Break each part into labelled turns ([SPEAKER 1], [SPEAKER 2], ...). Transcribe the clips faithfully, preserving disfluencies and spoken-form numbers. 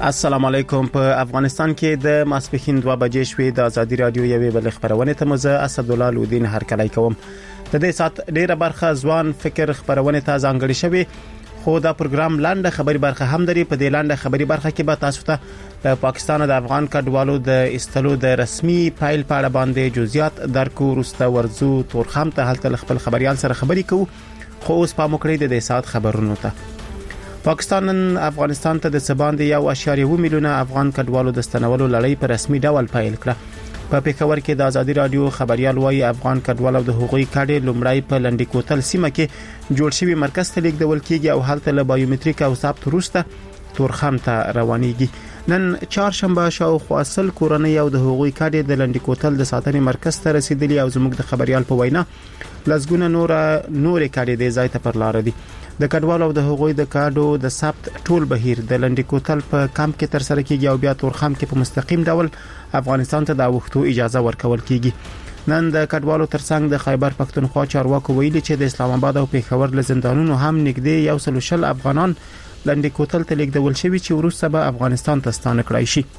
[SPEAKER 1] السلام علیکم. په افغانستان کې د ماسپښین دوه بجې شوې. د ازادي رادیو یوې بل خبرونه ته مزه اسدالله لودین هرکلی کوم. د دې سات ډیره برخه ځوان فکر خبرونه ته ځانګړې شوی، خو دا پروګرام لاندې خبري برخه هم لري. په دې لاندې خبري برخه کې به تاسو ته د پاکستان د افغان کډوالو د استلو د رسمي فایل په اړه باندې جزئیات درکو. ورسته ورزو تورخم ته هلته خپل خبريال سره خبري کوو، خو اوس په مکړې د دې سات خبرونو ته. پاکستان افغانستان ته د سباندې یو اشاریه و میلیونه افغان کډوالو د ستنولو لړۍ په رسمي ډول پیل کړه. په پیښور کې د ازادي رادیو خبريال وايي افغان کډوالو د حقوقي کډې لومړی په لنډی کوتل سیمه کې جوړ شوی مرکز ته لیږدول کیږي او هلته له بایومټریک او ثبت وروسته تورخم ته روانيږي. نن چهارشنبه شاوخوا سل کورنۍ او د حقوقي کډې د لنډی کوتل د ساتنې مرکز ته رسیدلی او زموږ د خبريال په وینا لزګونه نور نور کډې د ځای ته پر لار دي. د کډوالو او د حقوقي د کاډو د ثبت ټول بهیر د لنډی کوتل په کمپ کې تر سره کیږي او بیا تورخم کې په مستقیم ډول افغانستان ته د وختو اجازه ورکول کیږي. نن د کډوالو ترڅنګ د خیبر پښتونخوا چارواکو ویلي چې د اسلام آباد او پیښور له زندانونو هم نږدې یو سل شل افغانان لنډی کوتل ته لیږدول شوي چې وروسته به افغانستان ته ستانه کړای شي.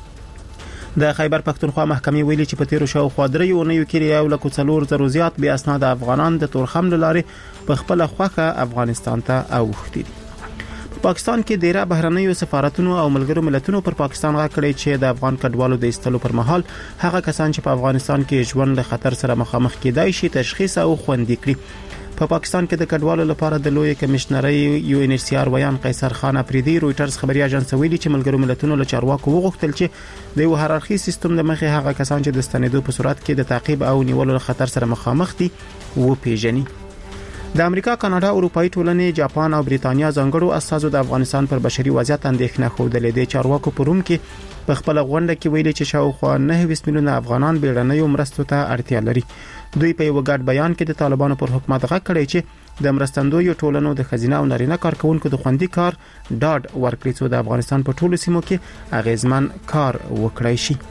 [SPEAKER 1] د خیبر پښتونخوا محکمې ویلي چې په تیرو شاوخوا درې اونیو کې یو لک څلور زره زیات بیا اسناد افغانان د تورخم لارې په خپل خوخه افغانستان ته اوختي. په پاکستان کې ډیره بهرنیو سفارتونو او ملګرو ملتونو پر پاکستان غاکړي چې د افغان کډوالو د استلو پر مهال هغه کسان چې په افغانستان کې ژوند له خطر سره مخامخ کېدای شي تشخیص او خوندي کړي. په پاکستان کې د کډوالو لپاره د لوی کمشنري یو ان ایچ سی آر ویان قیصر خان افریدي رويټرز خبري اژانس ویلي چې ملګرو ملتونو له چارواکو وغوښتل چې د یو هرارخي سیستم د مخې هغه کسان چې د ستنېدو په صورت کې د تعقیب او نیولو خطر سره مخامخ دي و پیژني. د امریکا، کاناډا، اروپאי ټولنې، جاپان او بریتانیا ځانګړو اساسو د افغانستان پر بشري وضعیت اندېښنه خوده لیدي. چارواکو په روم کې په خپل غونډه کې ویلي چې شاوخوا نه میلیونه افغانان بیړنیو مرستو ته اړتیا لري. دوی په یو ګډ بیان کې د طالبانو پر حکومت غږ کړی چې د مرستندویو ټولنو د خزینه او نارینه کارکونکو د خوندي کار ډاډ ورکړي چې د افغانستان په ټولو سیمو کې اغیزمن کار وکړي شي.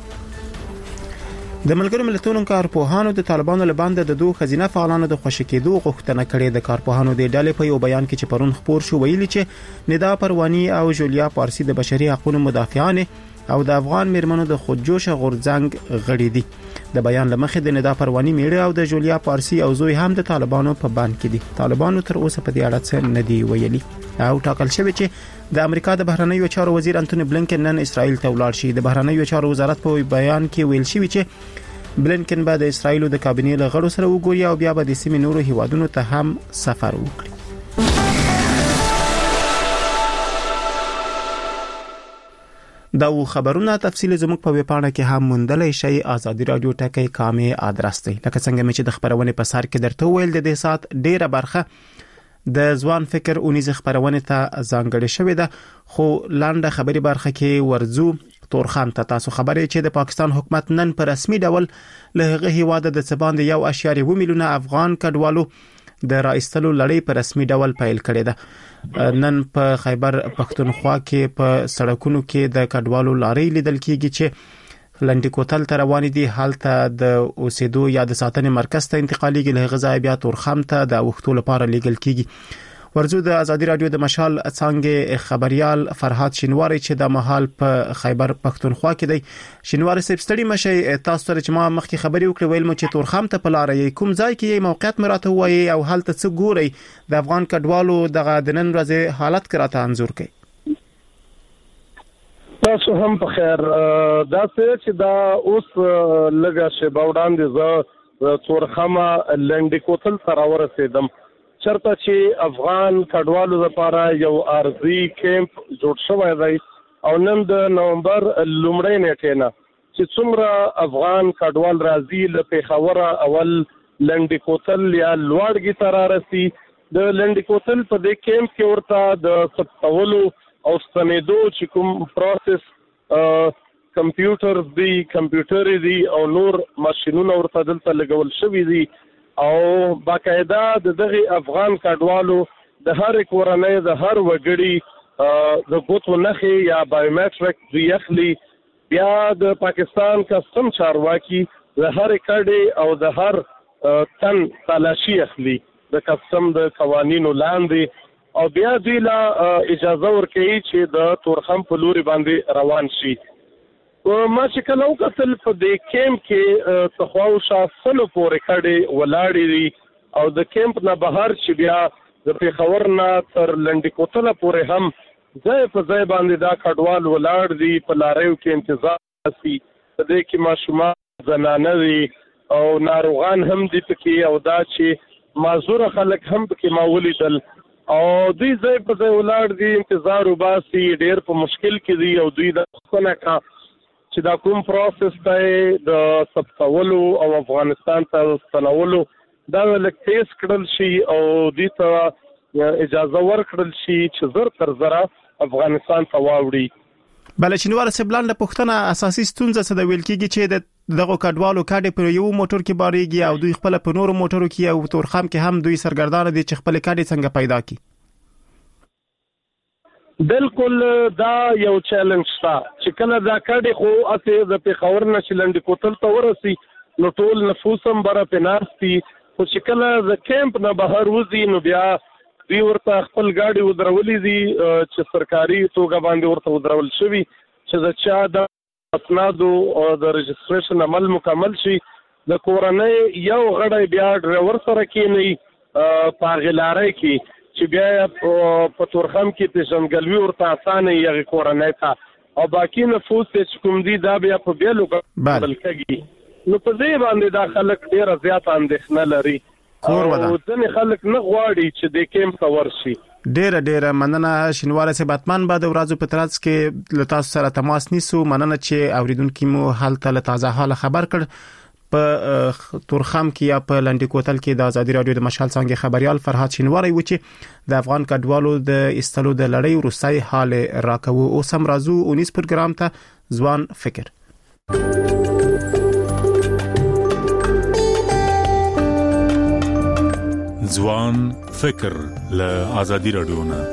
[SPEAKER 1] د ملګرو ملتونو کارپوهانو د طالبانو لباند د دوه خزینه فعالانو د خوشی کېدو غوښتنه کړې. د کارپوهانو د ډلې په یو بیان کې چې پرون خبر شو ویلي چې ندا پروانی او جولیا پارسی د بشري حقوقو مدافعان او د افغان میرمنو د خودجوش غورځنګ غړي دي. د بیان لمخې د ندا پروانی میړه او د جولیا پارسی او زوی هم د طالبانو په بند کې دي. طالبانو تر اوسه په دې اړه څه نه دی ویلي او ټاکل شوی چې د امریکا د بهرنیو چارو وزیر انټونی بلنکن نن اسرائیل ته ولاړ شي. د بهرنیو چارو وزارت په بیان کې ویل شوی چې بلنکن به د اسرائیل د کابینې له غړو سره وګوري او بیا به د سیمې نورو هیوادونو ته هم سفر وکړي. دا و خبرونه تفصیل زموږ په ویبپاڼه کې هم موندلای شئ. ازادي رادیو ټکی کامه آدرس دی. لکه څنګه چې د خبرونه په سر کې درته ویل د دې سات ډیره برخه د ځوان فکر اونیز خبرونه ته ځانګړې شوې ده، خو لاندې خبري برخه کې ورزو تورخم ته تاسو خبرې چې د پاکستان حکومت نن په رسمي ډول له هغه هیواده د سباند یو اشاریه و میلیونه افغان کډوالو د راایستلو لړۍ په رسمي ډول پیل کړې ده. نن په خیبر پښتونخوا کې په سړکونو کې د کډوالو لارې لیدل کیږي چې لنډی کوتل ته روان دي. حالت د اوسېدو یا د ساتنې مرکز ته انتقالېږي، له غذا بیا تورخم ته د وختو لپاره لیږل کیږي. ورزو د ازادي رادیو د مشال څنګه خبريال فرهاد شینواری چې د محل په خیبر پښتونخوا کې دی. شینواری صاحب ستړي مشه تاسو سره چې ما مخکې خبري وکړې ویل مو چې تورخم ته په لار یې کوم ځای کې موقعیت مراته وایي او حالت څه ګوري د افغان کډوالو د غدنن ورځې حالت کراته انزور کوي.
[SPEAKER 2] تاسو هم په خیر. دا څه چې دا اوس لګا شه باوډان دي ز تورخم لنډی کوتل سره ورسېدم چرته چې افغان کډوالو لپاره یو ارضي کیمپ جوړ شوی دی او نن د نومبر لومړۍ نیټه نه چې څومره افغان کډوال راځي له پیښور اول لنډی کوتل یا لوړګي تر راسي. د لنډی کوتل په دې کیمپ کې ورته د ثبتولو او ستنېدو چې کوم پروسس کمپیوټر دی کمپیوټر دی او نور ماشینونه ورته دلته لګول شوی دي او باقاعده د دغه افغان کډوالو د هر کورنۍ د هر وګړي د ګوتو نخي یا بایومټریک دی اخلي. بیا د پاکستان کسټم چارواکي د هر کډي او د هر تن تلاشي اخلي د کسټم د قوانینو لاندې او بیا دوی لا اجازه ورکړي چې د تورخم په لوري باندې روان شي. ما چې کله وکتل په دې کیمپ کې تخواوشا سلو پورې کډې ولاړې دي او د کیمپ نه بهر چې بیا د پیښور نه تر لنډی کوتله پورې هم ځای په ځای باندې دا کډوال ولاړ دي، په لاریو کې انتظار کوي. په دې کې ماشومان زنانه دي او ناروغان هم دي پکې، او دا چې معذور خلک هم پکې ما ولیدل او دوی ځای په ځای ولاړ دي، انتظار وباسي، ډېر په مشکل کې دي. او دوی د خونه کا چې دا کوم پروسس ته د ثبتولو او افغانستان ته ستنولو دا لږ تیز کړل شي او دوی ته اجازه ورکړل شي چې زر تر زره افغانستان ته واوړي.
[SPEAKER 1] بل شنوار سبلان د پښتنه اساسي ستونزه څه د ویل کېږي چې د دغه کډوالو کډې پر یو موټر کې باريږي او دوی خپل په نورو موټرو کې او تورخم کې هم دوی سرګردان دي چې خپل کډې څنګه پیدا کړي.
[SPEAKER 2] بالکل دا یو چیلنج تا چې کله دا کډې خو اته د پیښور نه چلند کوتل ته ورسي نو ټول نفوس هم بره پنارستي، خو چې کله د کیمپ نه بهر وځي نو بیا دوی ورته خپل گاډي ودرولې دي چې سرکاري توګه باندې ورته ودرول شوی چې د چا د اسنادو او د رجستریشن عمل مکمل شي. د کورنۍ یو غړی بیا ډرایور سره کېني په غلارۍ کې چې بیا په تورخم کې پیژندګلوي ورته اسانه یې کورنۍ ته، او باقي نفوس چې کوم دي دا بیا په بیلو بل کېږي. نو په دې باندې دا خلک ډیر زیات اندېښنه لري او ځینې خلک نه غواړي چې د کیمپ ته ورشي.
[SPEAKER 1] ډیر ډیر مننه شینوار سه باتمان بعد ورځو په ترڅ کې له تاسو سره تماس نیسو. مننه چې اوریدونکو مو حالت له تازه حال خبر کړ. په تورخم کې یا په لنډی کوتل کې د ازادي رادیو د مشال څنګه خبريال فرهاد شینواری و چې د افغان کډوالو د استلو د لړۍ روسي حال راکوي. او سم رازو اونیس پروګرام ته ځوان فکر.
[SPEAKER 3] ځوان فکر له ازادي رادیو نه.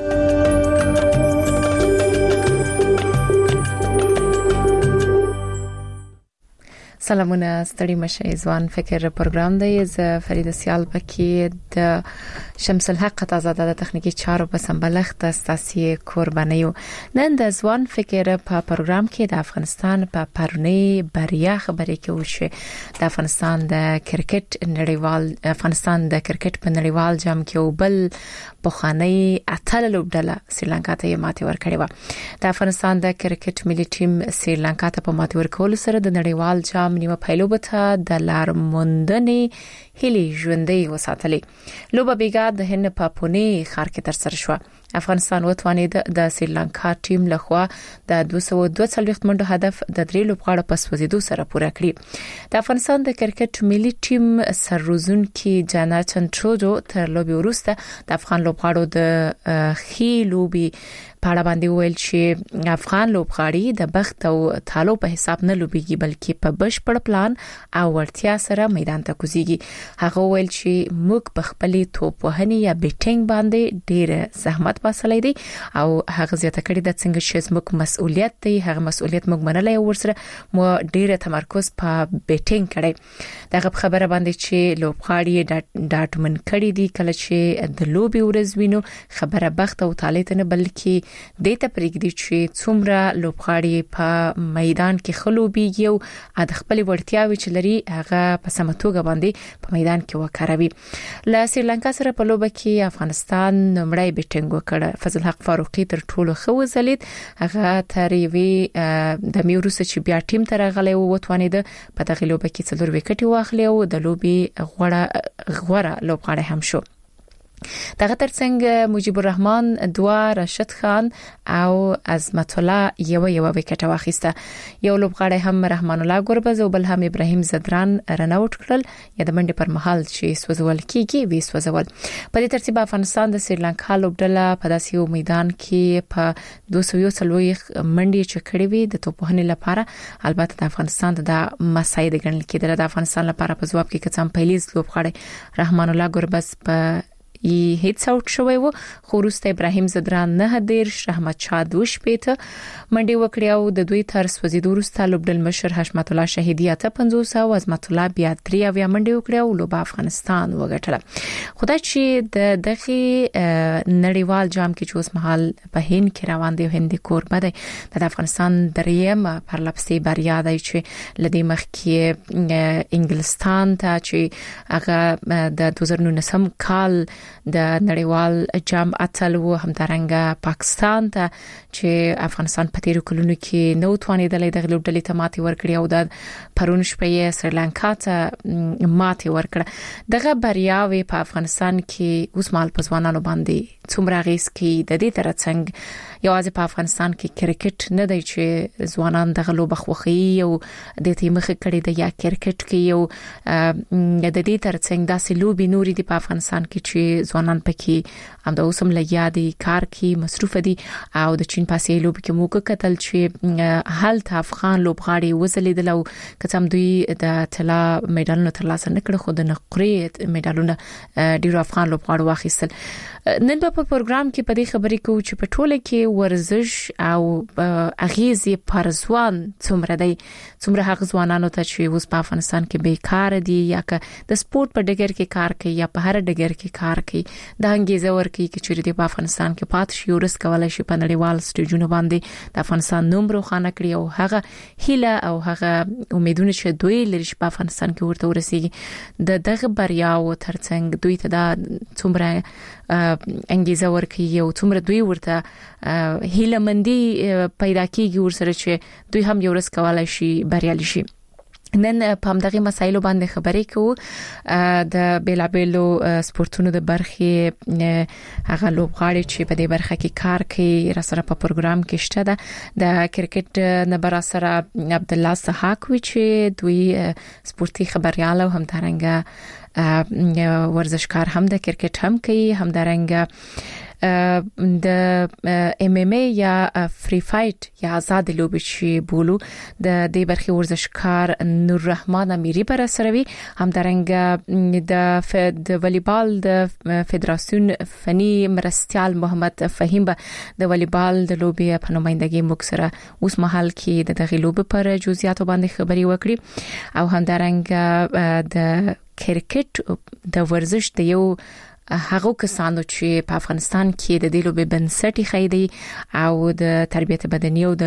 [SPEAKER 4] سلامونه، ستړي مشه. ځوان فکر پروګرام دی. ز فرید سیال پکې د شمس الحق تازه د تخنیکی چارو په سمبلښت استاسي قربانیو. نن د ځوان فکر په پروګرام کې د افغانستان په پرونی بریا خبرې کوي چې د افغانستان د کرکټ نړیوال افغانستان د کرکټ په نړیوال جام کې وبل بخاني اتل لوبډله سریلانکا ته ماتې ورکړې و. د افغانستان د کرکټ ملي ټیم سریلانکا ته په ماتې ورکول سره د نړیوال جام نیمه پیلوبه ته د لار موندنې هلي ژوندۍ وساتلې. لوبه بیګا د هند په پونه ښار کې تر سره شو. افغانستان وتوانید د سریلانکا ټیم لخوا د دوه سوه دوه څلوېښت منډو هدف د درې لوبغاړو په سوځیدو سره پوره کړی. د افغانستان د کرکټ ملي ټیم سرروزونکي جاناتن ټروډو تر لوبي وروسته د افغان لوبغاړو د خې لوبي په اړه باندې ویل چې افغان لوبغاړي د بخت او تالو په حساب نه لوبيږي بلکې په بشپړ پلان او ورتیا سره میدان ته کوزيږي. هغه ویل چې موږ په خپلې توپ وهنې یا بیټینګ باندې ډېر زحمت باسلای دي او هغه زیاته کړی د څنګه چې زموږ مسؤلیت دی، هغه مسؤلیت موږ منلای او ورسره مو ډېر تمرکز په بیټینګ کړی. دغه خبره باندې چې لوبغاړي ډاټمن کړی دي کله چې د لوبي ورځ وینو خبره بخت او تالیت نه بلکې دیته پرېږدي چې څومره لوبغاړي په میدان کې خلوبيږي او د خپل ورتیاوي چې لري هغه په سمتوګه باندې په میدان کې وکاروي. له سریلانکا سره په لوبه کې افغانستان نمړی بیټینګ وکړ. فضل حق فاروقي تر ټولو خو ځلید هغه تر وی د میوروس چې بیا ټیم ته راغلی او وتوانید په دغه لوبه کې څلور وکټي واخلي او د لوبي غوړه غوړه لوبغاړي هم شو. دغه ترڅنګ مجيب الرحمن دوا راشد خان او عظمت الله یو یو وکټ واخیسته. یو لوبغاړی هم رحمان الله ګربز او بل هم ابراهیم زدران رناوټ کړل یا د منډې پر مهال چې سوزول کیږي وی سوزول. په دې ترتیب افغانستان د سریلانکا لوبډله په داسې میدان کې په دوه سوه څلوېښت منډې چکړې وي د توپوهنې لپاره. البته د افغانستان د مساعد ګڼل کېدل. د افغانستان لپاره په ځواب کې کڅم پیلیز لوبغاړی رحمان الله ګربز په یې هیڅ اوټ شوی و خو وروسته ابراهیم زدران نه دیرش رحمت شاه دوش پېته منډي وکړي او د دوی تر سوځیدو وروسته لوبډل مشر حشمت الله شهیدی اته پنځوس او عظمت الله بیا درې اویا منډي وکړي او لوب افغانستان وګټله خدای چې د دغه نړیوال جام کې چې اوس مهال په هند کې روان دی هندي کوربه دی د افغانستان دریم پرلپسې بریا دی چې لدی مخکې انګلستان ته چې هغه د دوه زره نولسم کال د نړیوال جام اتل و همدارنګه پاکستان ته چې افغانستان په تیرو کلونو کې نو توانیدلې د لوبډلې ته ماتې ورکړې او د پرون شپې سریلانکا ته ماتې ورکړه دغه بریاوي په افغانستان کې اوس مال په ځوانانو باندې څومره غیس کې د دې ترڅنګ یوازې په افغانستان کې کرکټ نه دی چې ځوانان دغه لوبه خوخي او د تیمخه کړي د یا کرکټ کې یو د دې ترڅنګ داسې لوبي نوري دی په افغانستان کې چې ځوانان پکې هم د اوسم لګیا دي کار کې مصروف دي او د چین پاسې لوب کې موږ کتل چې حالت افغان لوبغاړي وزلیدل او کڅم دوی د طلا میډالونو ترلاسه نکړ خو د نقرې میډالونه ډیرو افغان لوبغاړو واخیستل نن په پروګرام کې په دې خبرې کوو چې په ټوله کې ورزش او اغیزې پر ځوان څومره دی څومره هغه ځوانانو ته چې اوس په افغانستان کې بیکار دي یا که د سپورت په ډګر کې کار کوي یا په هر ډګر کې کار کوي د انګیزه ورکړي چې د افغانستان کې پات شي ورس کولای شي په نړیوال سټیجونو باندې د افغانستان نوم روښانه کړي او هغه هیله او هغه امیدونه چې دوی لري په افغانستان کې ورته ورسیږي د دغه بریا او ترڅنګ دوی ته د څومره انګیزه ورکړي او څومره دوی ورته هیله مندي پیدا کیږي ورسره چې دوی هم یو ورځ کولای شي بریالي شي نن په همدغه مسایلو باندې خبرې کوو د بیلابیلو سپورتونو د برخې هغه لوبغاړي چې په دې برخه کې کار کوي را سره په پروګرام کې شته ده د کرکټ نه بر سره عبد الله سحاق وی چې دوی سپورتي خبريال او همدارنګه ورزشکار هم د کرکټ هم کوي همدارنګه د ام ام ای یا فری فایټ یا آزاد لوبه چې بولو د دې برخي ورزشکار نور رحمان امیری پر سروي همدارنګه د د والیبال د فدراسیون فني مرستيال محمد فهیم د والیبال د لوبې په نمائندګۍ مکسره اوس مهال کې د دغه لوبې پر جزئیاتو باندې خبري وکړي او همدارنګه د کرکټ د ورزش د یو هغه کسانو چې په افغانستان کې د دې لوبې بنسټ خېدي او د تربیت بدني او د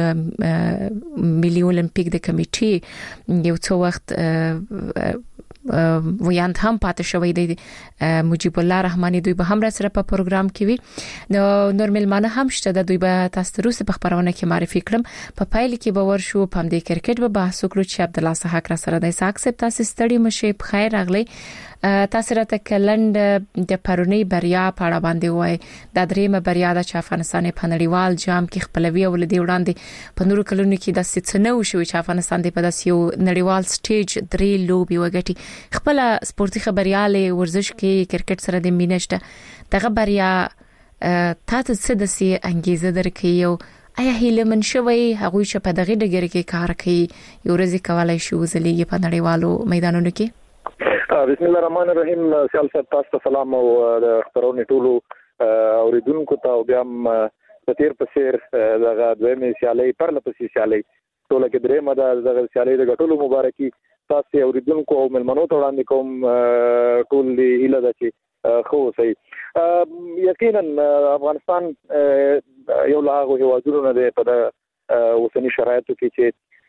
[SPEAKER 4] ملي اولمپیک د کمیټې یو څو وخت ویاند هم پاتې شوی دی مجيب الله رحماني دوی به هم را سره په پروګرام کې وي نو نورمل مانه هم شته د دوی به تاسو روسه په خبرونه کې معرفي کړم په پایل کې باور شو په دې کرکټ به بحث وکړو چې عبد الله سحاق را سره د ساکسب تاسو ستړي مشه په خیر راغلی تاسو راته کلند د پرونی بریا په اړه باندې وای د درېمه بریا د افغانستان په نړیوال جام کې خپلوي او لدی وړاندې په نورو کلونو کې د ستنو شو چې افغانستان د په داسې یو نړیوال سټیج درې لوبي وګټي خپل سپورتي خبرياله ورزش کې کرکټ سره د مینشته دغه بریا تاسو څه د سي انګیزه درکې یو آیا هیله من شوی هغه چې په دغه ډګر کې کار کوي یو ورځ کولای شي وزلېږي په نړیوالو میدانونو کې
[SPEAKER 5] بسم الله الرحمن الرحیم سیال صاحب تاسو سلام او د خبرونې ټولو اوریدونکو ته بیا په تیر په سیر دغه دویمه سیالي پر لپسې سیالي ټول کې درې مده دغه سیالي د غټولو مبارکي تاسو اوریدونکو او ملمنو ته وړاندې کوم ټول هیله ده چې خو صحیح یقینا افغانستان یو لاغه هیوادونو نه ده په اوسنی شرایطو کې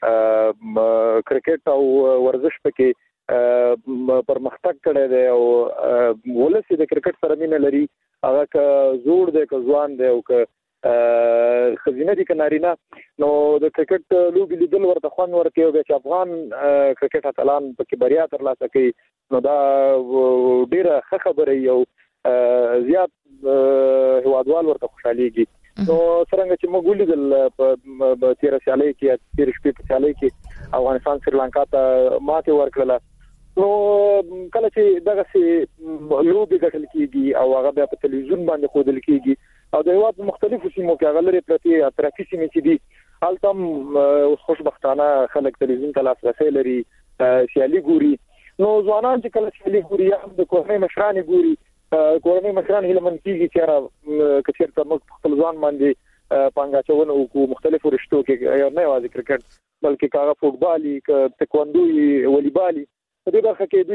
[SPEAKER 5] چې کرکټ او ورزش پکې پرمختګ کړی دی او ولسی د کرکټ سره مینه لري هغه ک زوړ دی ک ځوان دی او ک خزینه دي کنارینا نو د کرکټ لوبي لیدل ورته خوان ورته یو چې افغان کرکټ اتلان پکې بریا ترلاسه کوي نو دا ډیره ښه خبره یو زیات هوادوال ورته خوشاليږي نو څنګه چې موږ ولیدل په تیر سیالي کې تیر شپې په سیالي کې افغانستان سریلانکا ته ماته ورکړه نو کله چې دغه سي لوبي ګټل کیږي او هغه په تلویزیون باندې خودل کیږي او د هیواد مختلفو سیمو کې هغه لري پرتی اترافي سیمې چې دي هلته خوشبختانه خلک تلویزیون ته لاسرسي لري سیالي ګوري نو ځوانان چې کله سیالي ګوري هم د کومې مشران ګوري کورنۍ مشران هله من کیږي چې را کثیر تر موږ خپل ځان باندې پنګاچونه او مختلفو رشتو کې یا نه یوازې کرکټ بلکې کاغه فوټبالي تکواندوي والیبالي په دې برخه کې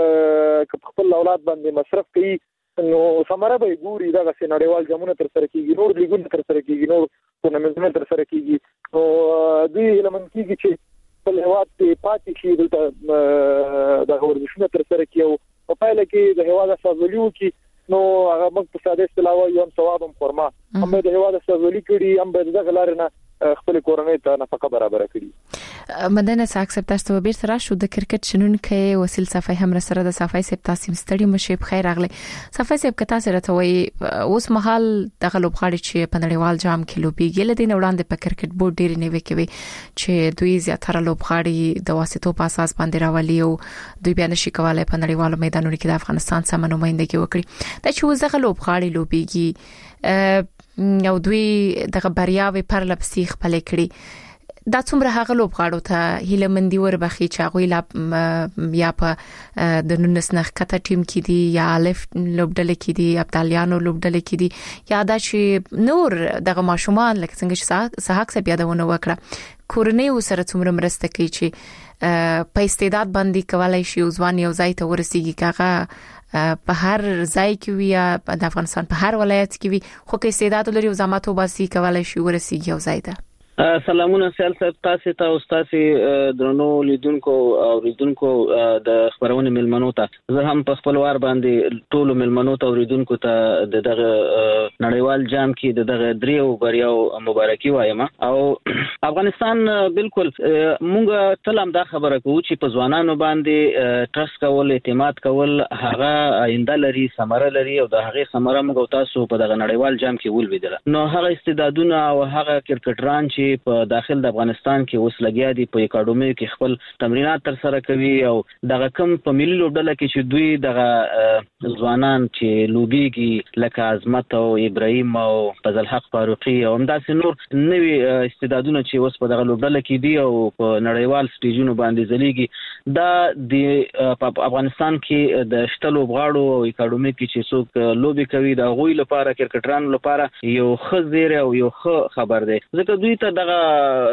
[SPEAKER 5] دوی خپل اولاد باندې مصرف کوي نو ثمره به ګوري دا چې نړیوال جامونه تر سره کیږي نور لیګونه تر سره کیږي نور ټورنمنټونه تر سره کیږي نو دوی لمن کیږي چې په هواد کې پاتې شي دلته د ورزشونو تر سره کیو په پایله کې د هواد سازولیو کې نو هغه موږ په ساده اصطلاح یو ثواب هم فرما هم د هواد سازولي کړي هم د غلارنه خپل کورنۍ ته نفقه برابر کړي
[SPEAKER 4] مدنه ساک سپ تاسو به بیرته راشو د کرکټ شنونکې وسیل صفای هم سره د صفای سپ تاسو ستړي مشه بخیر اغله صفای سپ کتا سره ته وي اوس مهال د غلوبغاړي چې په نړیوال جام کې لوبيږي له دین وړاندې په کرکټ بورډ ډیر نیوي کوي چې دوی زیاتره لوبغاړي د واسطو په اساس باندې راولي او دوی بیا نشي کولای په نړیوالو میدانونو کې د افغانستان سره نمائندګي وکړي دا چې وزغه لوبغاړي لوبيږي او دوی د برياوي پر لپسي خپل کړي دا څومره هغه لوبغاړو ته هیله مندي وربخي چې هغه لا یا په د نونس نخ کته ټیم کې دي یا الف لوبډل کې دي ابطاليانو لوبډل کې دي یا دا چې نور دغه ماشومان لکه څنګه چې صحاک سب یادونه وکړه کورنۍ وسره څومره مرسته کوي چې په استعداد باندې کولای شي ځوان یو ځای ته ورسیږي کاغه په هر ځای کې وي یا د افغانستان په هر ولایت کې وي خو کې استعداد لري او زماتو باسي کولای شي ورسیږي یو ځای ته
[SPEAKER 6] سلامونه سیال صاحب تاسو ته او تاسو درنو لیدونکو او لیدونکو د خبرونه ملمنو ته زه هم په خپل وار باندې ټولو ملمنو ته او لیدونکو ته دغه نړیوال جام کې دغه دریو بریاو مبارکي وایم او افغانستان بالکل مونږ تلم دا خبره کوو چې په ځوانانو باندې ټرست کول اعتماد کول هغه آینده لري ثمره لري او د هغه ثمره موږ تاسو په دغه نړیوال جام کې ولویدل نو هغه استعدادونه او هغه کرکټران چې په داخل د افغانستان کې اوس لګیا دي په اکاډمي کې خپل تمرینات تر سره کوي او دغه کم په ملي لوبډله کې چې دوی دغه ځوانان چې لوبيږي لکه عظمت او ابراهيم او فضل حق فاروقي او همداسې نور نوي استعدادونه چې اوس په دغه لوبډله کې دي او په نړیوال سټیجونو باندې ځلېږي دا د افغانستان کې د شته لوبغاړو او اکاډمي کې چې څوک لوبي کوي د غوي لپاره کرکټرانو لپاره یو خزیر او یو ښه خبر دی ځکه دوی ته دغه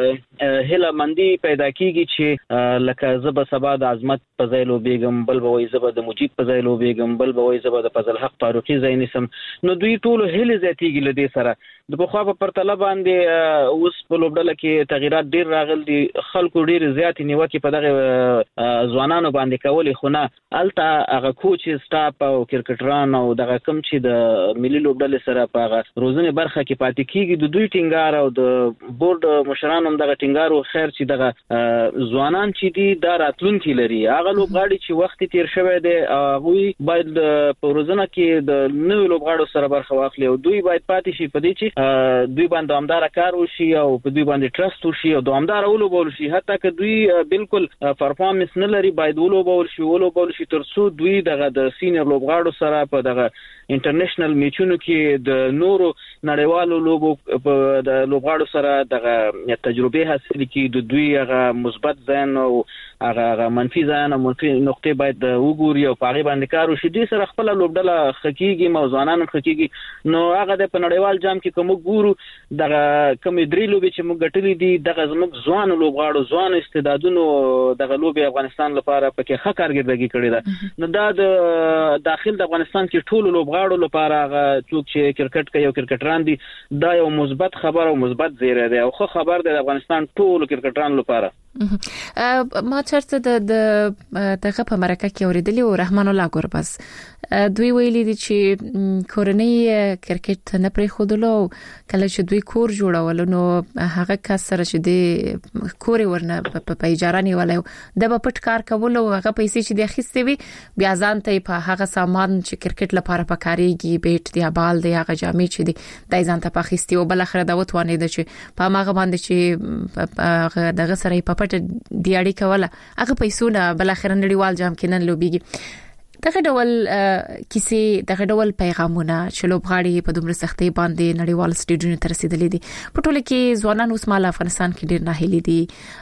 [SPEAKER 6] هله مندي پیدا کیږي چې لکه زب سبا د عظمت په ځای لوبېګم بل به وای زب د مجيب په ځای لوبېګم بل به وای زب د فضل حق فاروقي ځای نسم نو دوی ټول هله زیاتیږي لدې سره د په خوا په پرتله باندې اوس په لوبډله کې تغیرات ډیر راغلي دي خلکو ډیر زیات نیوکه په دغه ځوانانو باندې کولې خو نه الته هغه کوچ سټاپ او کرکټران او دغه کم چې د ملي لوبډله سره په روزنه برخه کې پاتې کیږي د دوی ټینګار او د بورډ مشران هم دغه ټینګارو خیر چې دغه ځوانان چې دي دا راتلونکي لري هغه لوبغاړي چې وخت تیر شوی دی هغه باید په روزنه کې د نوې لوبغاړو سره برخه واخلي او دوی باید پاتې شي په دې چې دوی باندې دوامدار کار وشي او په دوی باندې ټرست وشي او دوامدار ولوبول شي حتی که دوی بالکل پرفارمنس نه لري باید ولوبول شي ولوبول شي تر څو دوی دغه د سینیئر لوبغاړو سره په دغه انټرنیشنل میچونو کې د نورو نړیوالو لوبو په د لوبغاړو سره دغه تجربه حاصل کړي د دوی هغه مثبت ځان او هغه منفي ځان او منفي نقطې باید وګوري او په هغه باندې کار وشي د سره خپل لوبډله خکېږي موضوعانو خکېږي نو هغه د نړیوال جام کې کوم ګورو دغه کوم درې لوبې چې موږ ګټلې دي دغه زموږ ځوان لوبغاړو ځوان استعدادونو دغه لوبې افغانستان لپاره پکې ښه کارګردګي کړې ده نو دا د داخل د افغانستان کې ټول لوبغاړو لپاره هغه څوک چې کرکټ کوي او کرکټران دي دا یو مثبت خبر او مثبت زیری دی او خو خبر دی د افغانستان ټول کرکټران لپاره
[SPEAKER 4] ما چرته د دغه په مرکه کې اوریدلی او رحمان الله ګوربز دوی ویلي دي چې کورنۍ کرکټ نه پرې خودلو کله چې دوی کور جوړول نو هغه کس سره چې د کور ورنه په اجاره نیولای د په پټ کار کول او هغه پیسې چې د اخیستې وي بیا ځان ته په هغه سامان چې کرکټ لپاره پکاريږي بیت دی بال دی هغه جامې چې دی د ځان ته پخېستي او بل اخر دا وتوانې د چې په هغه باندې چې دغه سره په پټ دی اړیکه ولا هغه پیسونه بل اخر نړیوال جام کې نن لوبيږي دغه ډول کیسې دغه ډول پیغامونه چې لوبغاړي په دومره سختۍ باندې نړیوال سټیجونو ته رسیدلي دي په ټوله کې ځوانان اوس مال افغانستان کې ډیر ناهیلي دي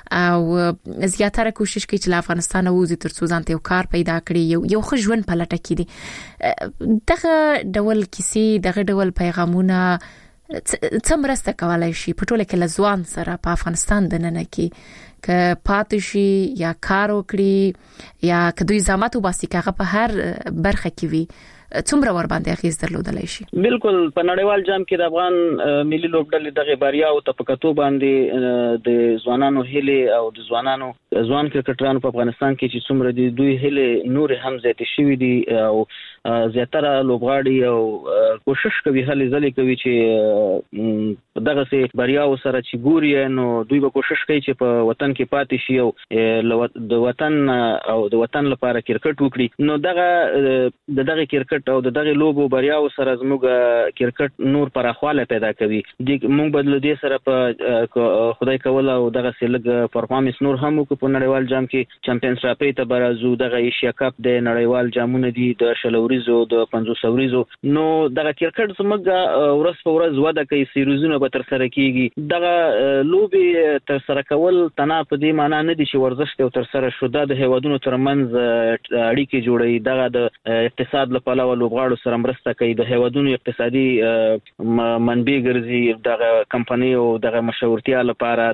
[SPEAKER 4] او زیاتره کوشش کوي چې افغانستان وځي ترڅو ځان ته کار پیدا کړي یو یو ښه ژوند په لټه کې دي دغه ډول کیسې دغه ډول پیغامونه څه مرسته کولای شي په ټوله کې لزوان سره په افغانستان د نن کې ک پاتشي یا کار وکړي یا کدوې زحمت وباسي کغه په هر برخه کې وي څومره ور باندې اغیز درلودلای شي.
[SPEAKER 6] بالکل په نړیوال جام کې د افغان ملي لوبډلې دغه بریا او تفکتو باندې د ځوانانو هلي او د ځوانانو ځوان کرکټرانو په افغانستان کې چې څومره دي دوی هلي نور هم زیات شوي دي او زیاتره لوبغاړي او کوشش کوي هلي ځلې کوي چې دغه سي بریا او سره چې ګوري نو دوی به کوشش کوي چې په وطن کې پاتې شي او د وطن او د وطن لپاره کرکټ وکړي. نو دغه دغه کرکټ او دغه لوبو بریا او سره زموږ کرکټ نور پراخواله پیدا کوي. د موږ بدل دي سره په خدای کول او دغه سلګ پرفارمنس نور هم په نړیوال جام کې چمپیونز ټرافي ته برازو دغه ایشیا کپ د نړیوال جامونه دي د شلوريزو د پنځوس اوريزو. نو دغه کرکټ زموږ ورځ په ورځ وده کوي سیریزونه به تر سره کیږي. دغه لوبي تر سره کول تنا په دې معنی نه دي چې ورزش ته تر سره شو د هیوادونو ترمنځ اړیکې جوړي. دغه د اقتصاد لپاره لوبغاړو سره مرسته کوي د هیوادونو اقتصادي منبع ګرځي دغه کمپنۍ او دغه مشورتیا لپاره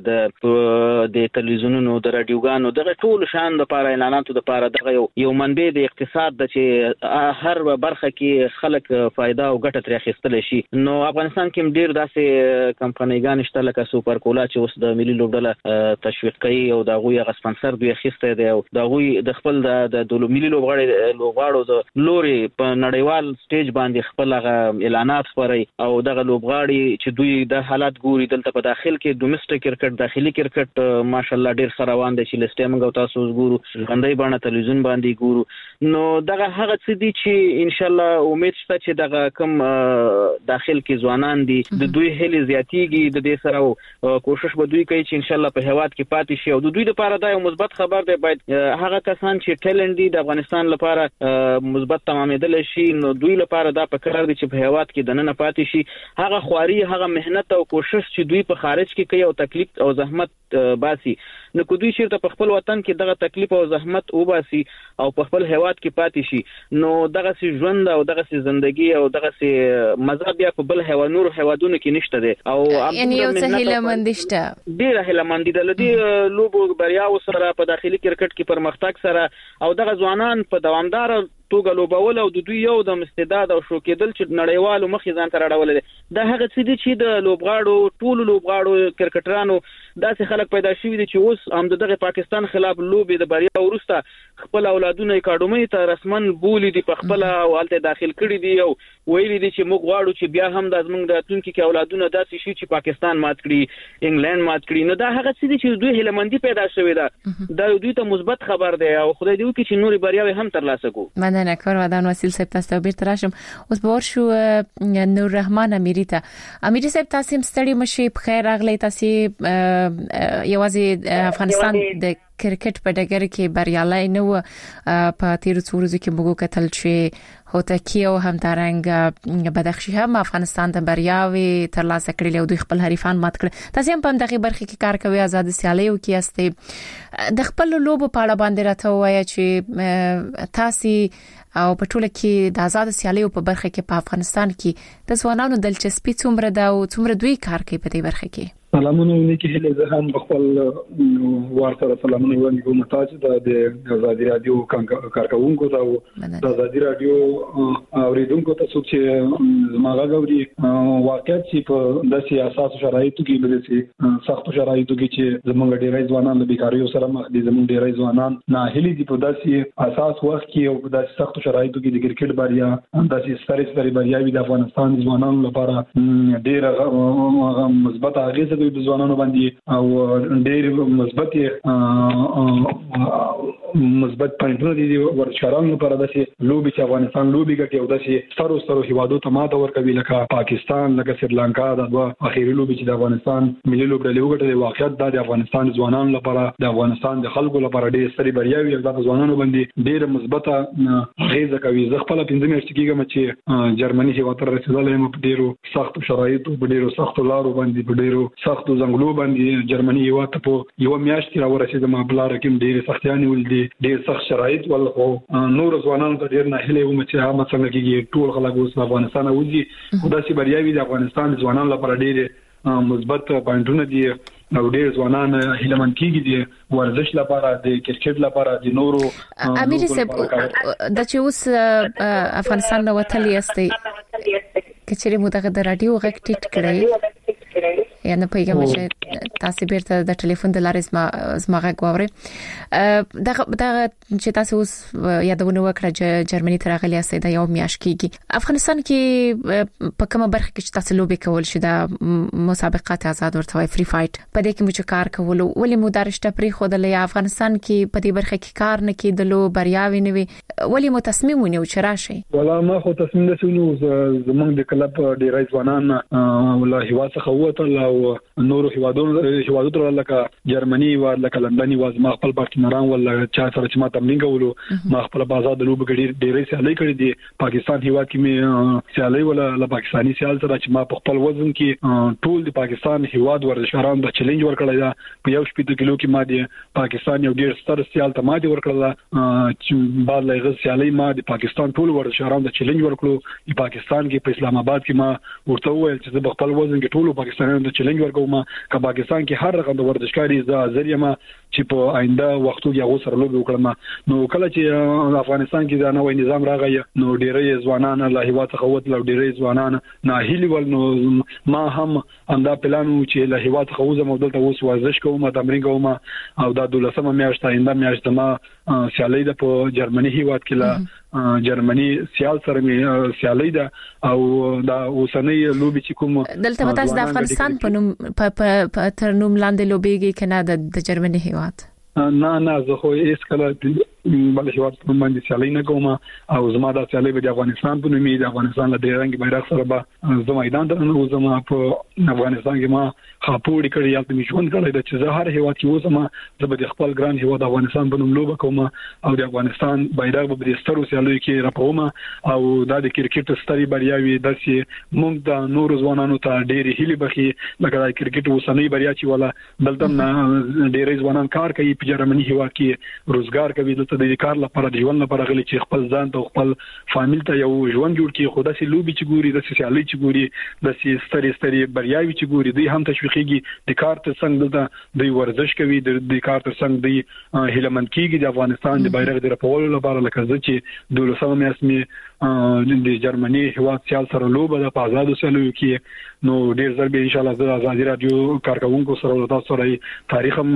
[SPEAKER 6] د د تلویزیونونو د رادیوګانو دغه ټول شان لپاره اعلاناتو لپاره دغه یو منبع د اقتصاد د چې هر برخه کې خلک فائدہ او ګټه ترې اخیستل شي. نو افغانستان کې ډیر داسې کمپنیګان شته لکه سوپر کولا چې اوس د ملي لوبډله تشویق کوي او د غوي غ سپانسر دوی اخیسته دی او د غوي د خپل د ملي لوبغاړي لوبغاړو د لوري په نړیوال سټیج باندې خپل اعلانات خوري او دغه لوبغاړي چې دوی د حالات ګوري دلته په داخل کې ډومېسټک کرکټ داخلي کرکټ ماشالله ډیر سره روان دي چې لسته موږ تاسو ګورو غندای باندې تلویزیون باندې ګورو. نو دغه هغه څه دي چې ان شاء الله امید شته چې دغه کم داخل کې ځوانان دي د دوی هلي زیاتیږي د دې سره کوشش به دوی کوي چې ان شاء الله په هواد کې پاتې شي او د دوی لپاره دا یو مثبت خبر دی. باید هغه کسان چې ټیلنټ دي د افغانستان لپاره مثبت تمامېدل شي نو دوی لپاره دا پکړه دي چې په هواد کې د نن پاتې شي. هغه خواري هغه مهنت او کوشش چې دوی په خارج کې کوي او تکلیف او زحمت باسي نو کو دوی چیرته په خپل وطن کې دغه تکلیف او زحمت وباسي او په خپل هواد کې پاتې شي نو دغه سي ژوند او دغه سي ژوندۍ او دغه سي مزه بیا په بل هوا نور هوادونو کې نشته دي او
[SPEAKER 4] یعنی یو څه هیله مندشته
[SPEAKER 6] ډیره هیله مند دي د لوبو بریا او سره په داخلي کرکټ کې پرمختګ سره او دغه ځوانان په دوامدار توګه لوبول او د دوی یو د استعداد او شو کېدل چې نړیوالو مخې ځان ته راوړل دي. دا هغه څه دي چې د لوبغاړو ټول لوبغاړو کرکټرانو داسې خلک پیدا شوي دي چې اوس هم دغه پاکستان خلاف لوبي د بریا ورسته خپل اولادونه اکاډمي ته رسمن بولی دي په خپل او الته داخل کړي دي او ویلي دي چې موږ غواړو چې بیا هم د زمونږ د راتلونکي کې اولادونه داسې شي چې پاکستان مات کړي انګلند مات کړي. نو دا هغه څه دي چې دوی هلمندي پیدا شوي ده دا دوی ته مثبت خبر دی او خدای دې وکړي چې نوري بریاوي هم ترلاسه کړو.
[SPEAKER 4] مننه کار ودان وسیل صاحب تاسو ته بیرته راشم. اوس به ورشو نور رحمان امیری ته. امیری صاحب تاسو هم ستړي مشي په خیر راغلی. تاسو یوازې افغانستان د کرکټ په ډګر کې بریالي نه و په تیر څو ورځو کې موږ کتل چې هوتکی او همدارنګ بدخشي هم افغانستان د بریاوي ترلاسه کړل او دوی خپل حریفان مات کړل. تاسو هم په دغه برخه کې کار کوي آزاد سیالي او کې استه د خپل لوبو په اړه باندې راته وایي چې تاسو او په ټوله کې د آزاد سیالي په برخه کې په افغانستان کې د ځوانانو دلچسپي څومره ده او څومره دوی کار کوي په دې برخه کې.
[SPEAKER 7] سلامونه ونکي هله زه هم خپل ورته سلامونه وایم کوم تاسو د آزادي رادیو کارکونکو ته او د آزادي رادیو اوریدونکو ته چې زماغه غوړي واقعیت چې په داسې اساس شرایطو کې به داسې سخت شرایطو کې چې زمونږ ډیری ځوانان د بیکاریو سره مخ دي زمونږ ډیری ځوانان ناهیلي دي په داسې اساس وخت کې او په داسې سخت شرایطو کې د کرکټ بریا داسې ستري ستري بریاوي د افغانستان ځوانانو لپاره ډیره مثبت اغیزه د ځوانانو باندې او ډېر مثبت مثبت پوینټونه دي ورزشکارانو لپاره د لوبي چې افغانستان لوبي کوي او د سترو سترو هیوادو ته ماته ورکوي لکه پاکستان لکه سریلانکا د اخیری لوبي چې د افغانستان ملي لوبډلې وګټلې واقعیت د افغانستان ځوانانو لپاره د افغانستان د خلکو لپاره ډېر ستري بریاوي او د ځوانانو باندې ډېر مثبته غیزه کوي. زه خپل پنځه میاشتې کېږم چې جرمني هیواد ته رسیدلې یم په ډېرو سخت شرایطو په ډېرو سخت لارو باندې په ډېرو سخت زنګلو باندې جرمني هیواد ته په یو میاشت کې راورسېدم. بلاره کې ډېر سختیانې ولدي ډېر سخت شرایط ول خو نور ځوانانو ته ډېر نه هلي وم چې هغه څنګه کېږي ټول خلک اوس افغانستان وځي. خدای سي بریاوي د افغانستان ځوانانو لپاره ډېر مثبت پوینټونه دي او ډېر ځوانان هیلمن کېږي د ورزش لپاره د کرکټ لپاره د نورو.
[SPEAKER 4] امیر صاحب د چې اوس افغانستان نو وتلی استي کچېره مو دغه د رادیو غږ ټیټ کړی یا نه پیغام چې تاسو بیرته د ټلیفون د لارې زما زما غږ واوري. دغه دغه چې تاسو اوس یادونه وکړه چې جرمني تر غلي اسي د یو میاش کېږي افغانستان کې په کومه برخه کې چې تاسو لوبي کول شي د مسابقات آزاد ورته فری فایټ په دې کې مو چې کار کول ولې مو درشته پری خو د افغانستان کې په دې برخه کې کار نه کېدلو بریاوي نه وي ولې مو تصمیم ونیو چې راشي؟
[SPEAKER 7] ولا ما خو تصمیم نسونو زمونږ د کلب ډیرای ځوانان ولا هوا څخه وته او نورو هیوادونو هیوادونو لکه جرمني او لکه لندن واز ما خپل پارتنران ولا چا سره چې ما تمرین کولو ما خپل بازار د لوب غړي ډیرې سیالي کړې دي. پاکستان هیواد کې مې سیالي ولا له پاکستاني سیال سره چې ما په خپل وزن کې ټول د پاکستان هیواد ورزشکاران د چیلنج ورکړل دا په یو شپږ کیلو کې ما دي پاکستان یو ډیر ستر سیال ته ما دي ورکړل چې بعد لغه سیالي ما د پاکستان ټول ورزشکاران د چیلنج ورکړو. په پاکستان کې په اسلام آباد کې ما ورته وویل چې په خپل وزن کې ټول پاکستانیانو د چیلنج ورکوم که پاکستان کې هر رقم د ورزشکاري ز ذریعہ ما چې په آینده وختو کې هغه سره لوب وکړم. نو کله چې افغانستان کې دا نوې نظام راغی نو ډېرې ځوانان له هیواد څخه ووتل او ډېرې ځوانان ناهیلي ول. نو ما هم اندا پلان و چې له هیواد څخه وځم او دلته اوس ورزش کوم تمرین کوم او دا دولسمه میاشت آینده میاشت ما سیالي ده په جرمني هیواد کې لا جرمني سیال سره می سیالي ده او دا اوسنۍ لوبي چې کوم
[SPEAKER 4] دلته تاسو د افغانستان په نوم په تر نوم لاندې لوبيږي کنه د جرمني هیواد؟
[SPEAKER 7] نه نه زه خو هیڅ کله بل هیواد په باندې سیالي نه کوم او زما د سیالي د افغانستان په نوم د افغانستان له ډیر رنګ بیرغ سره به زما میدان ته نه وزم. په افغانستان کې ما خاپوړی کړی یا د میشون کړی د چې زه هر هیواد کې وزم زه به خپل ګران هیواد افغانستان په نوم لوب کوم او د افغانستان بیرغ به د سترو سیالي کې راپوم او د کرکټ ستري بریاوي د سي موږ د نور ځوانانو ته ډېری هلي بخي لکه د کرکټ وسنۍ بریا چې ولا بلته ډېری ځوانان کار کوي په جرمني هیواد کې روزګار کوي ته د کار لپاره د ژوند لپاره غلي چې خپل ځان ته خپل فامیل ته یو ژوند جوړ کړي. خو د سي لوبي چې ګوري د سیالي چې ګوري د سي ستري ستري بریاوي چې ګوري دوی هم تشویقيږي د کار تر څنګ د دوی ورزش کوي د کار تر څنګ دی هیلمن کیږي د افغانستان د بیرغ د رپولو لپاره لکه چې دولسمه میاشت می د جرمني هیواد سیال سره لوبه د آزادو سیالیو کې نو ډیر زر به ان شاء الله د آزادي رادیو کارکونکو سره د تاسو سره تاریخ هم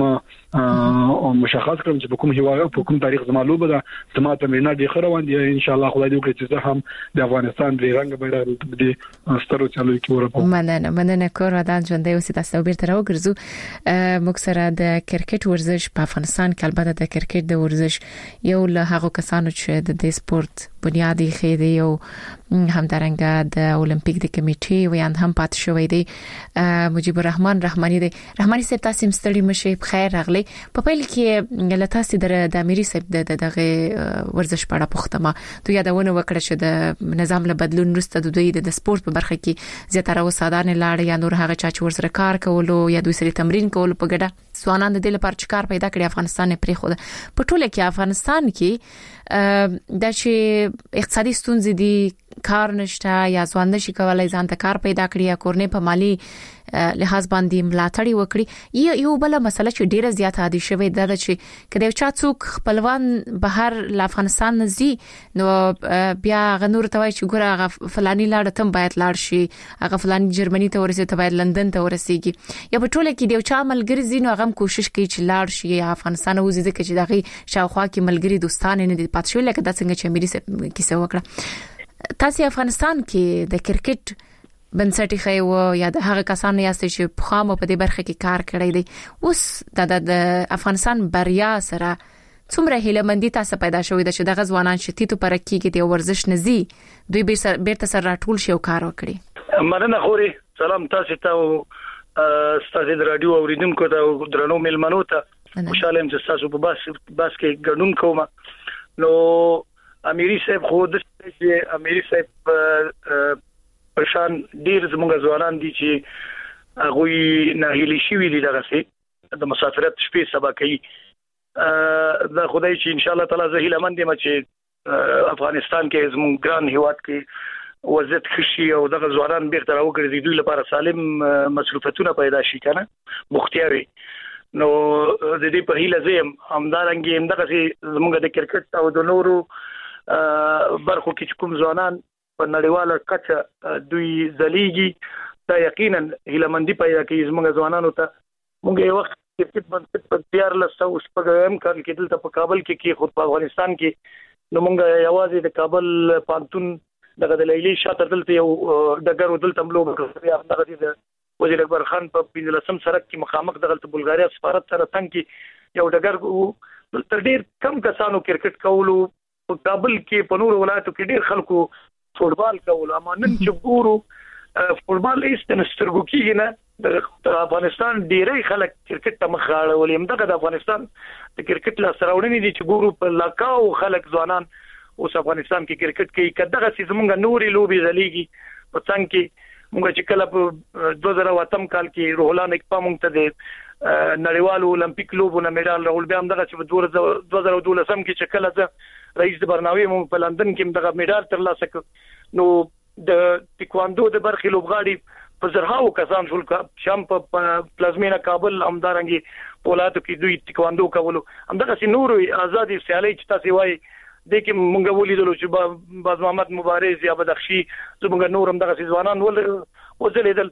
[SPEAKER 7] مشخص کړم چې په کوم هیواد په کوم تاریخ زما لوبه ده زما تمرینات دي خروان دي ان شاء الله خدای دې وکړي چې هم د افغانستان د رنګ بیرغ د سترو چالو کې ورپو.
[SPEAKER 4] مننه مننه کور ودان ژوندې اوسې تاسو بیرته راوګرځو. موږ سره د کرکټ ورزش په افغانستان کې البته د کرکټ د ورزش یو له هغو کسانو چې د دې سپورت بنیادی خېدي او همدارنګه د اولمپیک د کمیټې ویاند هم پات شوې دي مجيب الرحمن رحماني دي. رحماني صاحب تاسو مستړي مشه بخیر راغلي. په پیل کې لتاسې د اميري صاحب د دغه ورزش په اړه پوښتنه ته یادونه وکړه چې د نظام له بدلون وروسته د دوی د سپورت په برخه کې زیاتره وسادانه لاړ یا نور هغه چا چې ورسره کار کولو یا دوی سره تمرین کولو په ګډه سوانان د دې لپاره چې کار پیدا کړی افغانستان پرې خو په ټوله کې افغانستان کې د چې اقتصادي ستونزې دي کار نشته یا ځوان نشي کولای ځان ته کار پیدا کړي یا کورنۍ په مالی لحاظ باندې ملاتړ وکړي. یو بل مسله چې ډیره زیاته عادي شوې ده چې کله چا څوک خپلوان بهر ل افغانستان نزي نو بیا غنور ته وایي چې ګوره فلاني لاړ ته باید لاړ شي هغه فلاني جرمني ته ورسېږي ته باید لندن ته ورسېږي یا په ټوله کې دی چا ملګری زینو هغه کوشش کوي چې لاړ شي یا افغانستان وځي ځکه چې دغه شاوخوا کې ملګری دوستان نه دي پات شو لکه د څنګه چې مې کیسه وکړه. تاسو افغانستان کې د کرکټ بنسټي خي او یا د هغه کسانو یاستئ چې په خامو په دې برخه کې کار کړی دی اوس د افغانستان بریا سره څومره هیلمندي تاسو پیدا شوې د چې د غزوانان شتیتو پر کېږي د ورزش نزي دوی بیرته سره راټول شي او کار وکړي.
[SPEAKER 8] مننه خوري. سلام تاسو ته ستاسو د رادیو اوریدونکو ته درنو ملمنو ته خوشاله یم چې تاسو په باس باس کې ګډون کوم. نو اميري صاحب خو د اميري صاحب پرشان ډیر زموږ ځوانان دي چې هغه نه هلي شي ویلي دغه سي د مسافرت شپې سبا کوي. دا خدای چې ان شاء الله تعالی زه هیله مند یم چې افغانستان کې زموږ ګران هیواد کې وضعیت خشي او دغه ځوانان بیرته راوګرځي دوی لپاره سالم مصروفتونه پیدا شي کنه مختیاري. نو د دې په هیله زم همدارنګ هم دغه زموږ د کرکټ او د نورو برخو کې کوم ځوانان په نړیواله کچه دوی ځلیږي دا یقینا هیله مندي پیدا کوي زموږ ځوانانو ته. موږ یو وخت کرکټ باندې په تیار لسته اوس په ګرام کال کې دلته په کابل کې کې خود په افغانستان کې نو موږ یوازې د کابل پانتون دغه د لیلی شاته دلته یو دغه دلته ملو بیا دغه د وزیر اکبر خان په پنځلسم سرک کې مخامخ دغه بلغاریا سفارت سره څنګه کې یو دغه تر ډیر کم کسانو کرکټ کولو په کابل کې په نور ولایتو کې ډیر خلکو فوټبال کولو اما نن چې ګورو فوټبال هیڅ د سترګو کې نه د افغانستان ډیری خلک کرکټ ته مخ اړول هم دغه د افغانستان د کرکټ لا سراوړنې دي چې ګورو په لاکاو خلک ځوانان اوس افغانستان کې کرکټ کوي کداغه چې زمونږ نوري لوبي زليږي په څنګه کې موږ چې کله په دوه زره اتم کال کې روهلان اکپا موږ ته د نړیوال اولمپیک لوبونو میډال راول بیا هم دغه چې په دوه زره دولسم کې چې کله زه رئیس د برنامه مو په لندن کې دغه میډال ترلاسه کړ نو د ټیکواندو د برخې لوبغاړي په زرهاو کسان شول شام په پلازمینا کابل همدارنګي پولاتو کې دوی ټیکواندو کولو همدغه سي نور آزادي سیالي چې تاسو وایي د کې مونږ ولیدلو چې باز محمد مبارز یا بدخشي زموږ نور هم دغه ځوانان ول وزلیدل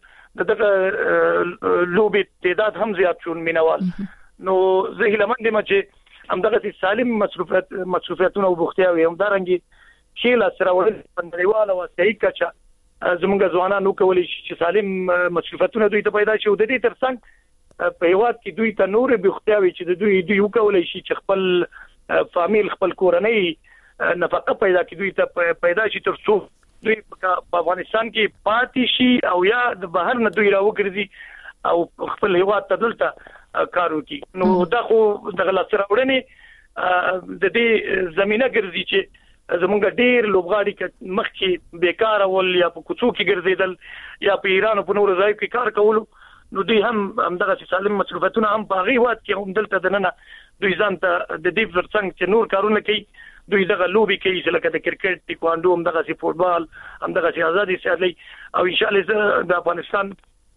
[SPEAKER 8] دغه لوبي تعداد هم زیات شون مینوال نو زه هیله مند یم چې هم دغه سالم مصروفات مصروفاتونه او بوختیاوي هم دارنګي چې لا سره ول پندریواله او صحیح کچا زموږ ځوانان نو کولی چې سالم مصروفاتونه دوی ته پیدا شي او د دې ترڅنګ په هیواد کې دوی ته نور بوختیاوي چې دوی دوی وکولای شي چې خپل فامیل خپل کورنۍ نفقه پیدا کی دوی ته پیدا شي تر څو دوی په افغانستان کې پاتې شي او یا د بهر نه دوی راوګرځي او خپل هیواد ته دلته کار وکړي. نو دا خو د غلط راوړنې د دې زمينه ګرځي چې زمونږ ډیر لوبغاړي ک مخکې بیکار ول یا په کوڅو کې ګرځیدل یا په ایران او په نورو ځایو کې کار کول نو دوی هم همدغه سالم مصروفاتونه هم په هیواد کې هم دلته دننه دوی ځان ته د دې څنګه چې نور کارونه کوي دوی دغه لوبي کوي چې لکه د کرکټ ټیکواندو هم دغه سي فوټبال هم دغه سي ازادي سیالي او ان شاء الله د افغانستان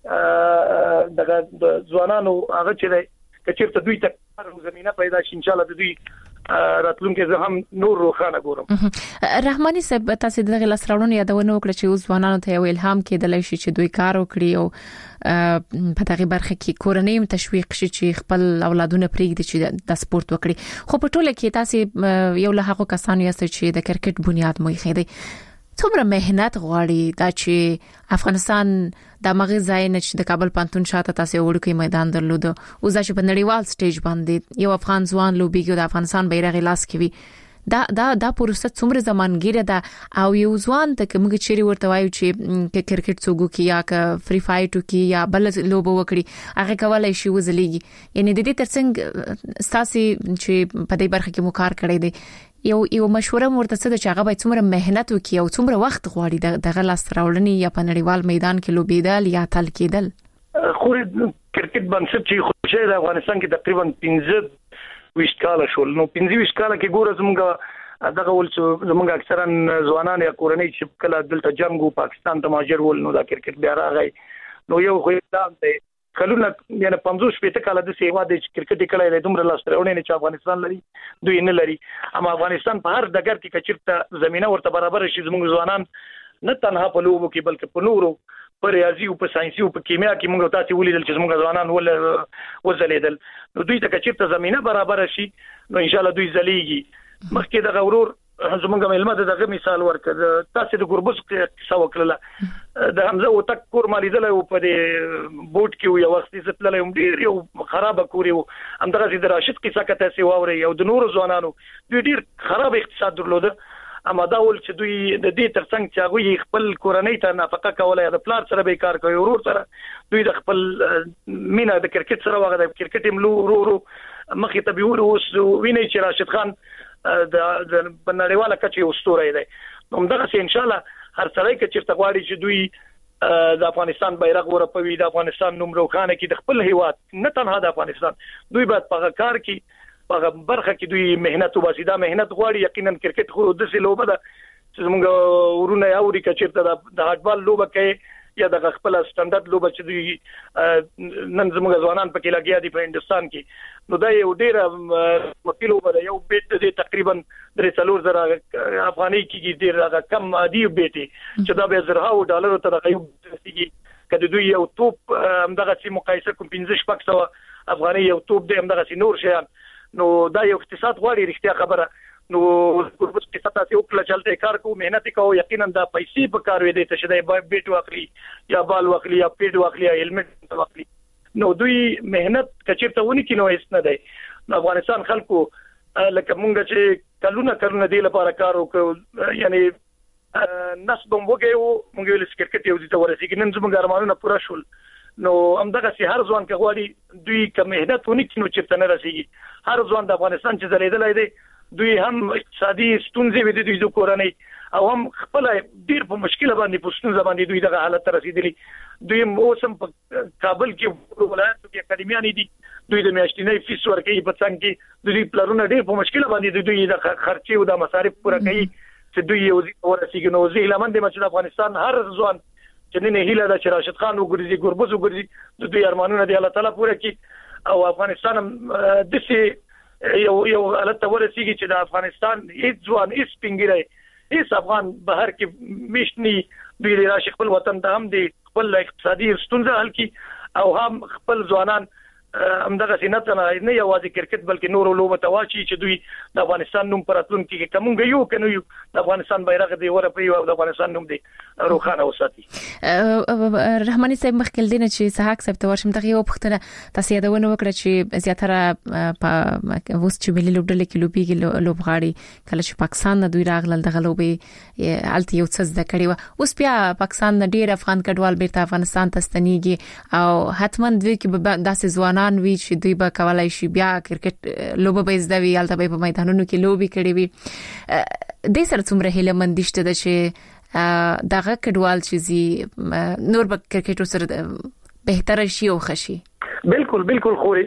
[SPEAKER 8] دغه ځوانانو هغه چې کچېرته دوی ته زمينه پیدا شي ان شاء الله دوی راتلونکي زه هم نور روخانه ګورم.
[SPEAKER 4] رحماني صاحب تاسو دغه لاسراوړنه یادونه وکړه چې اوس ځوانانو ته یو الهام کېدلی شي چې دوی کار وکړي او په دغه برخه کې کورنۍ تشویق شي چې خپل اولادونه پریږدي چې د سپورت وکړي خو په ټوله کې تاسو یو له هغه کسانو یاست چې د کرکټ بنیاد مو یې خېدي څومره مهنت غواړي دا چې افغانستان د مغز ځای نه چې د کابل پانتون شاته تاسو وړوکی میدان درلود او ځکه په نړیوال سټیج باندې یو افغان ځوان لوبیږي د افغانستان بیرغ لاس کوي دا دا دا پروسه څومره زمانګیره ده او یو ځوان ته کومه چیرې ورته وایو چې کرکټ څوګو کې یا ک فری فایټ کې یا بل لوبو وکړي هغه کولای شي وزلیږي یعنی د دې ترڅنګ ستاسو چې په دې برخه کې مو کار کړی دی یو یو مشوره مرته څه چې هغه به څومره مهنت وکړي او څومره وخت غواړي دغه لاس راوړنې یا په نړیوال میدان کې لوبېدل یا تل کېدل.
[SPEAKER 8] خو کرکټ بنسټ چې خوشاله د افغانستان کې تقریبا پنځه ویشت کال شول نو پنځه ویشت کال کې ګوره زموږ دغه ول چې زموږ اکثرا ځوانان یا کورنۍ چې کله دلته جنگ پاکستان ته مهاجر ول نو دا کرکټ بیا راغی نو یو خو دا ته کلونه یعنی پنځوس شپږ کال د سیوا د کرکټ کله له دومره لاسترونه چې افغانستان لري دوی نه لري اما افغانستان په هر دګر کې کچرته زمينه ورته برابر شي زموږ ځوانان نه تنها په لوبو کې بلکې په نورو په ریاضي او په ساينسي او په کیمیا کې موږ تاسو ولیدل چې زموږ ځوانان ول وزلیدل نو دوی ته کچرته زمينه برابر شي نو ان شاء الله دوی زليږي مخکې د غورور زمونږ ملمه دغه مثال ورکړ تاسو د ګوربز څه وکړه د حمزه او تک کور مالیدل او په بوت کې یو وخت چې تللی هم ډیر یو خراب کور یو همدغه د راشد قصه کته سی واوري او د نور ځوانانو دوی ډیر خراب اقتصاد درلوده اما دا ول چې دوی د دې ترڅنګ چې هغه خپل کورنۍ ته نفقه کوله د پلار سره به کار کوي ورور سره دوی د خپل مینا د کرکټ سره وغه د کرکټ ملو ورور مخې ته به اوس ویني چې راشد خان د بنړیواله کچې اسطوره دی نو دغه ان شاء الله هر څړی کې چې تغواړي چې دوی د افغانستان بیرغ ورپوي د افغانستان نوم روخانه کې د خپل هیواد نه تنها د افغانستان دوی باید په کار کې په برخه کې دوی مهنت وباسي دا مهنت غواړي یقینا کرکټ خو د څه لوبه ده چې موږ ورونه اوري کچېرته د هټبال لوبه کوي یا د خپل سټانډرډ لوبه چې دوی نن زموږ ځوانان پکې لګیا دي په هندستان کې نو دا یو ډیر وکیل وبره یو بیت د تقریبا درې څلور زره افغاني کې ډیر کم عادي بیت چې دا به زرهاو ډالر ته راغلی کېږي کله دوی یو توپ همدغه چې مقایسه کوم پنځه شپږ سوه افغاني یو توپ د همدغه چې نور شیان نو دا یو اقتصاد غواړي رښتیا خبره نو ګوربز کې تاسو یو کله چلته کار کوو مهنت کوو یقینا دا پیسې په کار وې دي چې دا بیت واخلي یا بال واخلي یا پیډ واخلي یا هلمټ واخلي نو دوی مهنت کچېرته ونی کې نو هیڅ نه دی افغانستان خلکو لکه مونږ چې کلونه کلونه دی لپاره کار وکړو یعنی نسبم وګیو مونږ ویل کرکټ یو دي ته ورسېږي نن زموږ ارمانونه پوره شول نو همدغه سي هر ځوان کې غواړي دوی کوم مهنت ونی کې نو چیرته نه رسېږي هر ځوان د افغانستان چې زلیدلای دی دوی هم اقتصادي ستونزې وې د دوی کورنۍ او هم خپل ډیر په مشکل باندې په ستونزه باندې دوی دغه حالت رسیدلی دوی اوسم په کابل کې ولایت کې اکیډمیان دي دوی د میاشتنۍ فیس ورکوي په څنګه کې دوی پلانونه ډیر په مشکل باندې دوی د خرچي او د مصارف پوره کوي چې دوی یو ورسېږي نو زه لمن د مچ افغانستان هر ځوان چې نه هیله د راشد خان وګرځي ګوربز وګرځي د دوی ارمانونه دی الله تعالی پوره کړي او افغانستان د سي یو یو حالت ورسېږي چې د افغانستان هیڅ ځوان هیڅ پنګری هیڅ افغان بهر کې مشني دوی راشد خپل وطن ته هم دی خپل اقتصادي ستونزې حل کړي او هم خپل ځوانان همدغه سینات نه نه یوازې کرکټ بلکې نور لوبه تواچی چې دوی د افغانستان نوم پراتون کې کومګ یو کنه یو د افغانستان بیرغ دی ورپی او د افغانستان نوم دی روخانه وساتي
[SPEAKER 4] رحماني صاحب مخکې دینه چې سحاق صاحب ته ورشم دغه یو پختنه تاسو یادونه وکړه چې زیاتره په وس چې ملي لوبډل کې لوبي لوبغاړي کله چې پاکستان نه دوی راغلل دغه لوبي الته یو څه زده کړی و اوس بیا پاکستان نه ډیر افغان کډوال بیرته افغانستان ته ستنیږي او حتما دوی کې داسې ځوانان وی چې دوی به کولای شي بیا کرکټ لوبه به زده وي الته به په میدانونو کې لوبي کړي وي د سره څومره هله مندشته ده چې دغه کډوال چې نور به کرکټ سره بهتر شي او خشي
[SPEAKER 8] بالکل بالکل خوري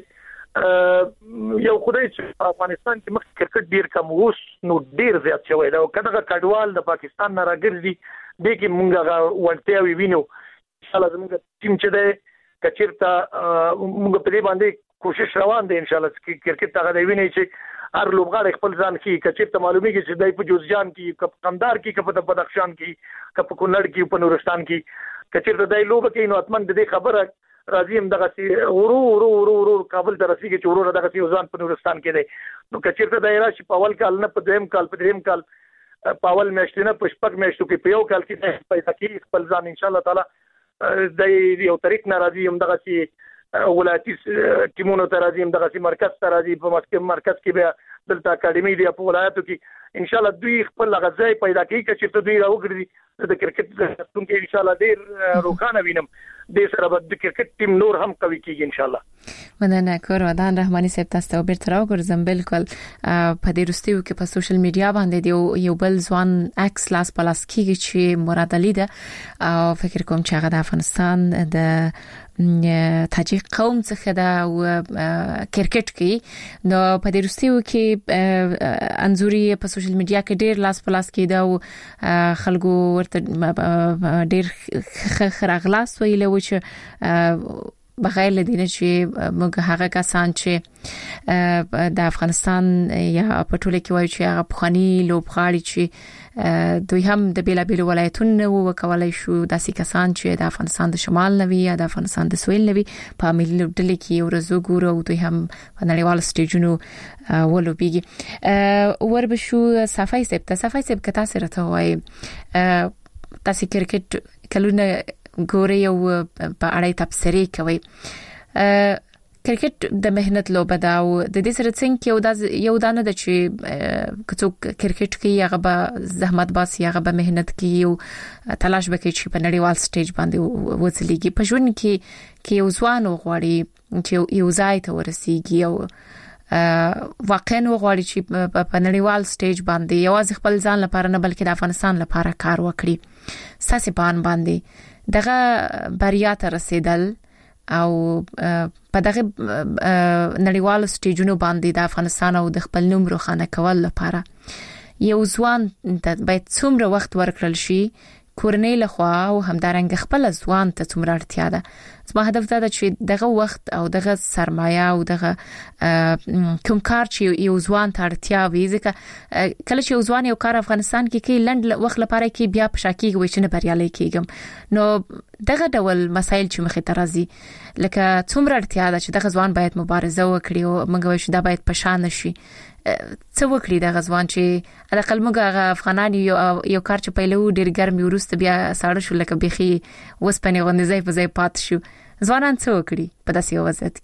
[SPEAKER 8] یو خدای چې افغانستان کې مخ کرکټ ډیر کم اوس نو ډیر زیات شوی دا کله کډوال د پاکستان نه راګرځي د کې مونږه ورته وی وینو ان شاء الله زموږ ټیم چې ده کچیرته موږ په دې باندې کوشش روان دي ان شاء الله چې کرکټ هغه دی ویني چې هر لوبغاړی خپل ځان کې کچیرته معلومیږي چې دای په جوزجان کې کپ قندار کې کپ د بدخشان کې کپ کونړ کې په نورستان کې کچیرته دای لوب کې نو اتمن د خبره راځي هم دغه سي ورو ورو ورو ورو کابل ته رسیدي چې ورو دغه سي ځان په نورستان کې دی نو کچیرته دای راشي په اول کال نه په دویم کال په دریم کال په اول میاشتنه په شپږ میاشتو کې په یو کال کې پیدا کې خپل ځان ان شاء الله تعالی د یو طریق ناراضي هم دغه سي ولایتي ټیمونو ته راځي هم دغه سي مرکز ته راځي په مرکز کې بیا دلته اکیډمي دی په ولایتو کې ان شاء الله دوی خپل غځای پیدا کوي چې ته دوی راوګرځي د کرکټ ټیم کې ان شاء الله ډیر روخانه وینم د سره د کرکټ ټیم نور هم قوي کیږي ان شاء الله
[SPEAKER 4] مننه کور ودان رحماني صاحب تاسو ته بیرته راوګرځم بالکل په دې رستیو کې په سوشل میډیا باندې یو بل ځوان عکس لاس پلاس کیږي چې مراد علي ده او فکر کوم چې هغه د افغانستان د تاجیک قوم څخه دا کرکټ کې نو په دې رستیو کې انزوري په سوشل میډیا کې ډیر لاس پلاس کیده او خلکو ورته ډیر خراغلاس ویل و چې بغیر لدینه چې موږ هغه کسان چې د افغانستان یا په ټوله کې وایي چې هغه پخوانی لوبغاړي چې دوی هم د بیلابیل ولایتونو وکولای شو داسې کسان چې د افغانستان د شمال نوي یا د افغانستان د سویل نوي په ملي لوبډلې کې ورزو ګورو دوی هم په نړیوال سټیجونو ولوبېږي وربشو صفای سپ ته صفای سپ کتا سره ته وایي تاسو کرکټ کلونه ګوري او په اړه تبصرې کوي کرکټ د مهنت لوبه ده او د دې سره څنګه یو د یو دانه د چې کڅوک کرکټ کې هغه به زحمت باسي هغه به مهنت کوي او تلاش وکړي چې په نړیوال سټیج باندې وځلېږي په ژوند کې کې یو ځوان غواړي چې یو ځای ته ورسیږي او واقعا غواړي چې په نړیوال سټیج باندې یوازې خپل ځان لپاره نه بلکې د افغانستان لپاره کار وکړي ساسي پان باندې دغه بریا ته رسیدل او په دغه نړیوال سټیجونو باندې د افغانستان او د خپل نوم روښانه کول لپاره یو ځوان د باید څومره وخت ورکړل شي کورنۍ لخوا او همدارنګ خپل ځوان ته څومره اړتیا ده زما هدف دا ده چې دغه وخت او دغه سرمایه او دغه کوم کار چې یو ځوان ته اړتیا وي ځکه کله چې یو ځوان یو کار افغانستان کې کوي لند وخت لپاره کې بیا په شاکي وي چې نه بریالي کېږم نو دغه ډول مسایل چې مخې ته راځي لکه څومره اړتیا ده چې دغه ځوان باید مبارزه وکړي او موږ وایو چې دا باید پشان شي څه وکړي د غزوان چې د قلمګه افغانان یو یو کار چې پیلو ډیر ګرم ورسته بیا ساړه شو لکه بيخي وسپنې غوندې په ځای پات شو ځوانان څه وکړي په داسې وضعیت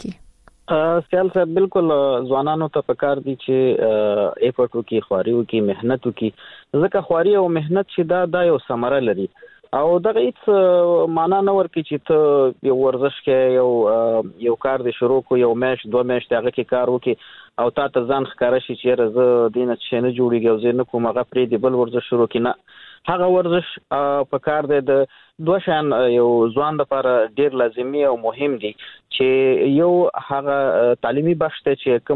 [SPEAKER 4] کې
[SPEAKER 6] سیال صاحب بالکل ځوانانو ته پکار دي چې ایفورت وکي خواري وکي مهنت وکي ځکه خواري او مهنت چې دا د یو ثمره لري او دغه هیڅ معنا نه ورکي چې ته یو ورزش کې یو یو کار دې شروع کو یو میش دوه میش دغه کې کار وکي او تا ته ځان ښکارا شي چې رزه دینه چې نه جوړیږي او زه نه کوم هغه پرې دی بل ورزش شروع کینه هغه ورزش په کار دی د دوه شان یو ځوان لپاره ډیر لازمي او مهم دي چې یو هغه تعلیمي بخش ته چې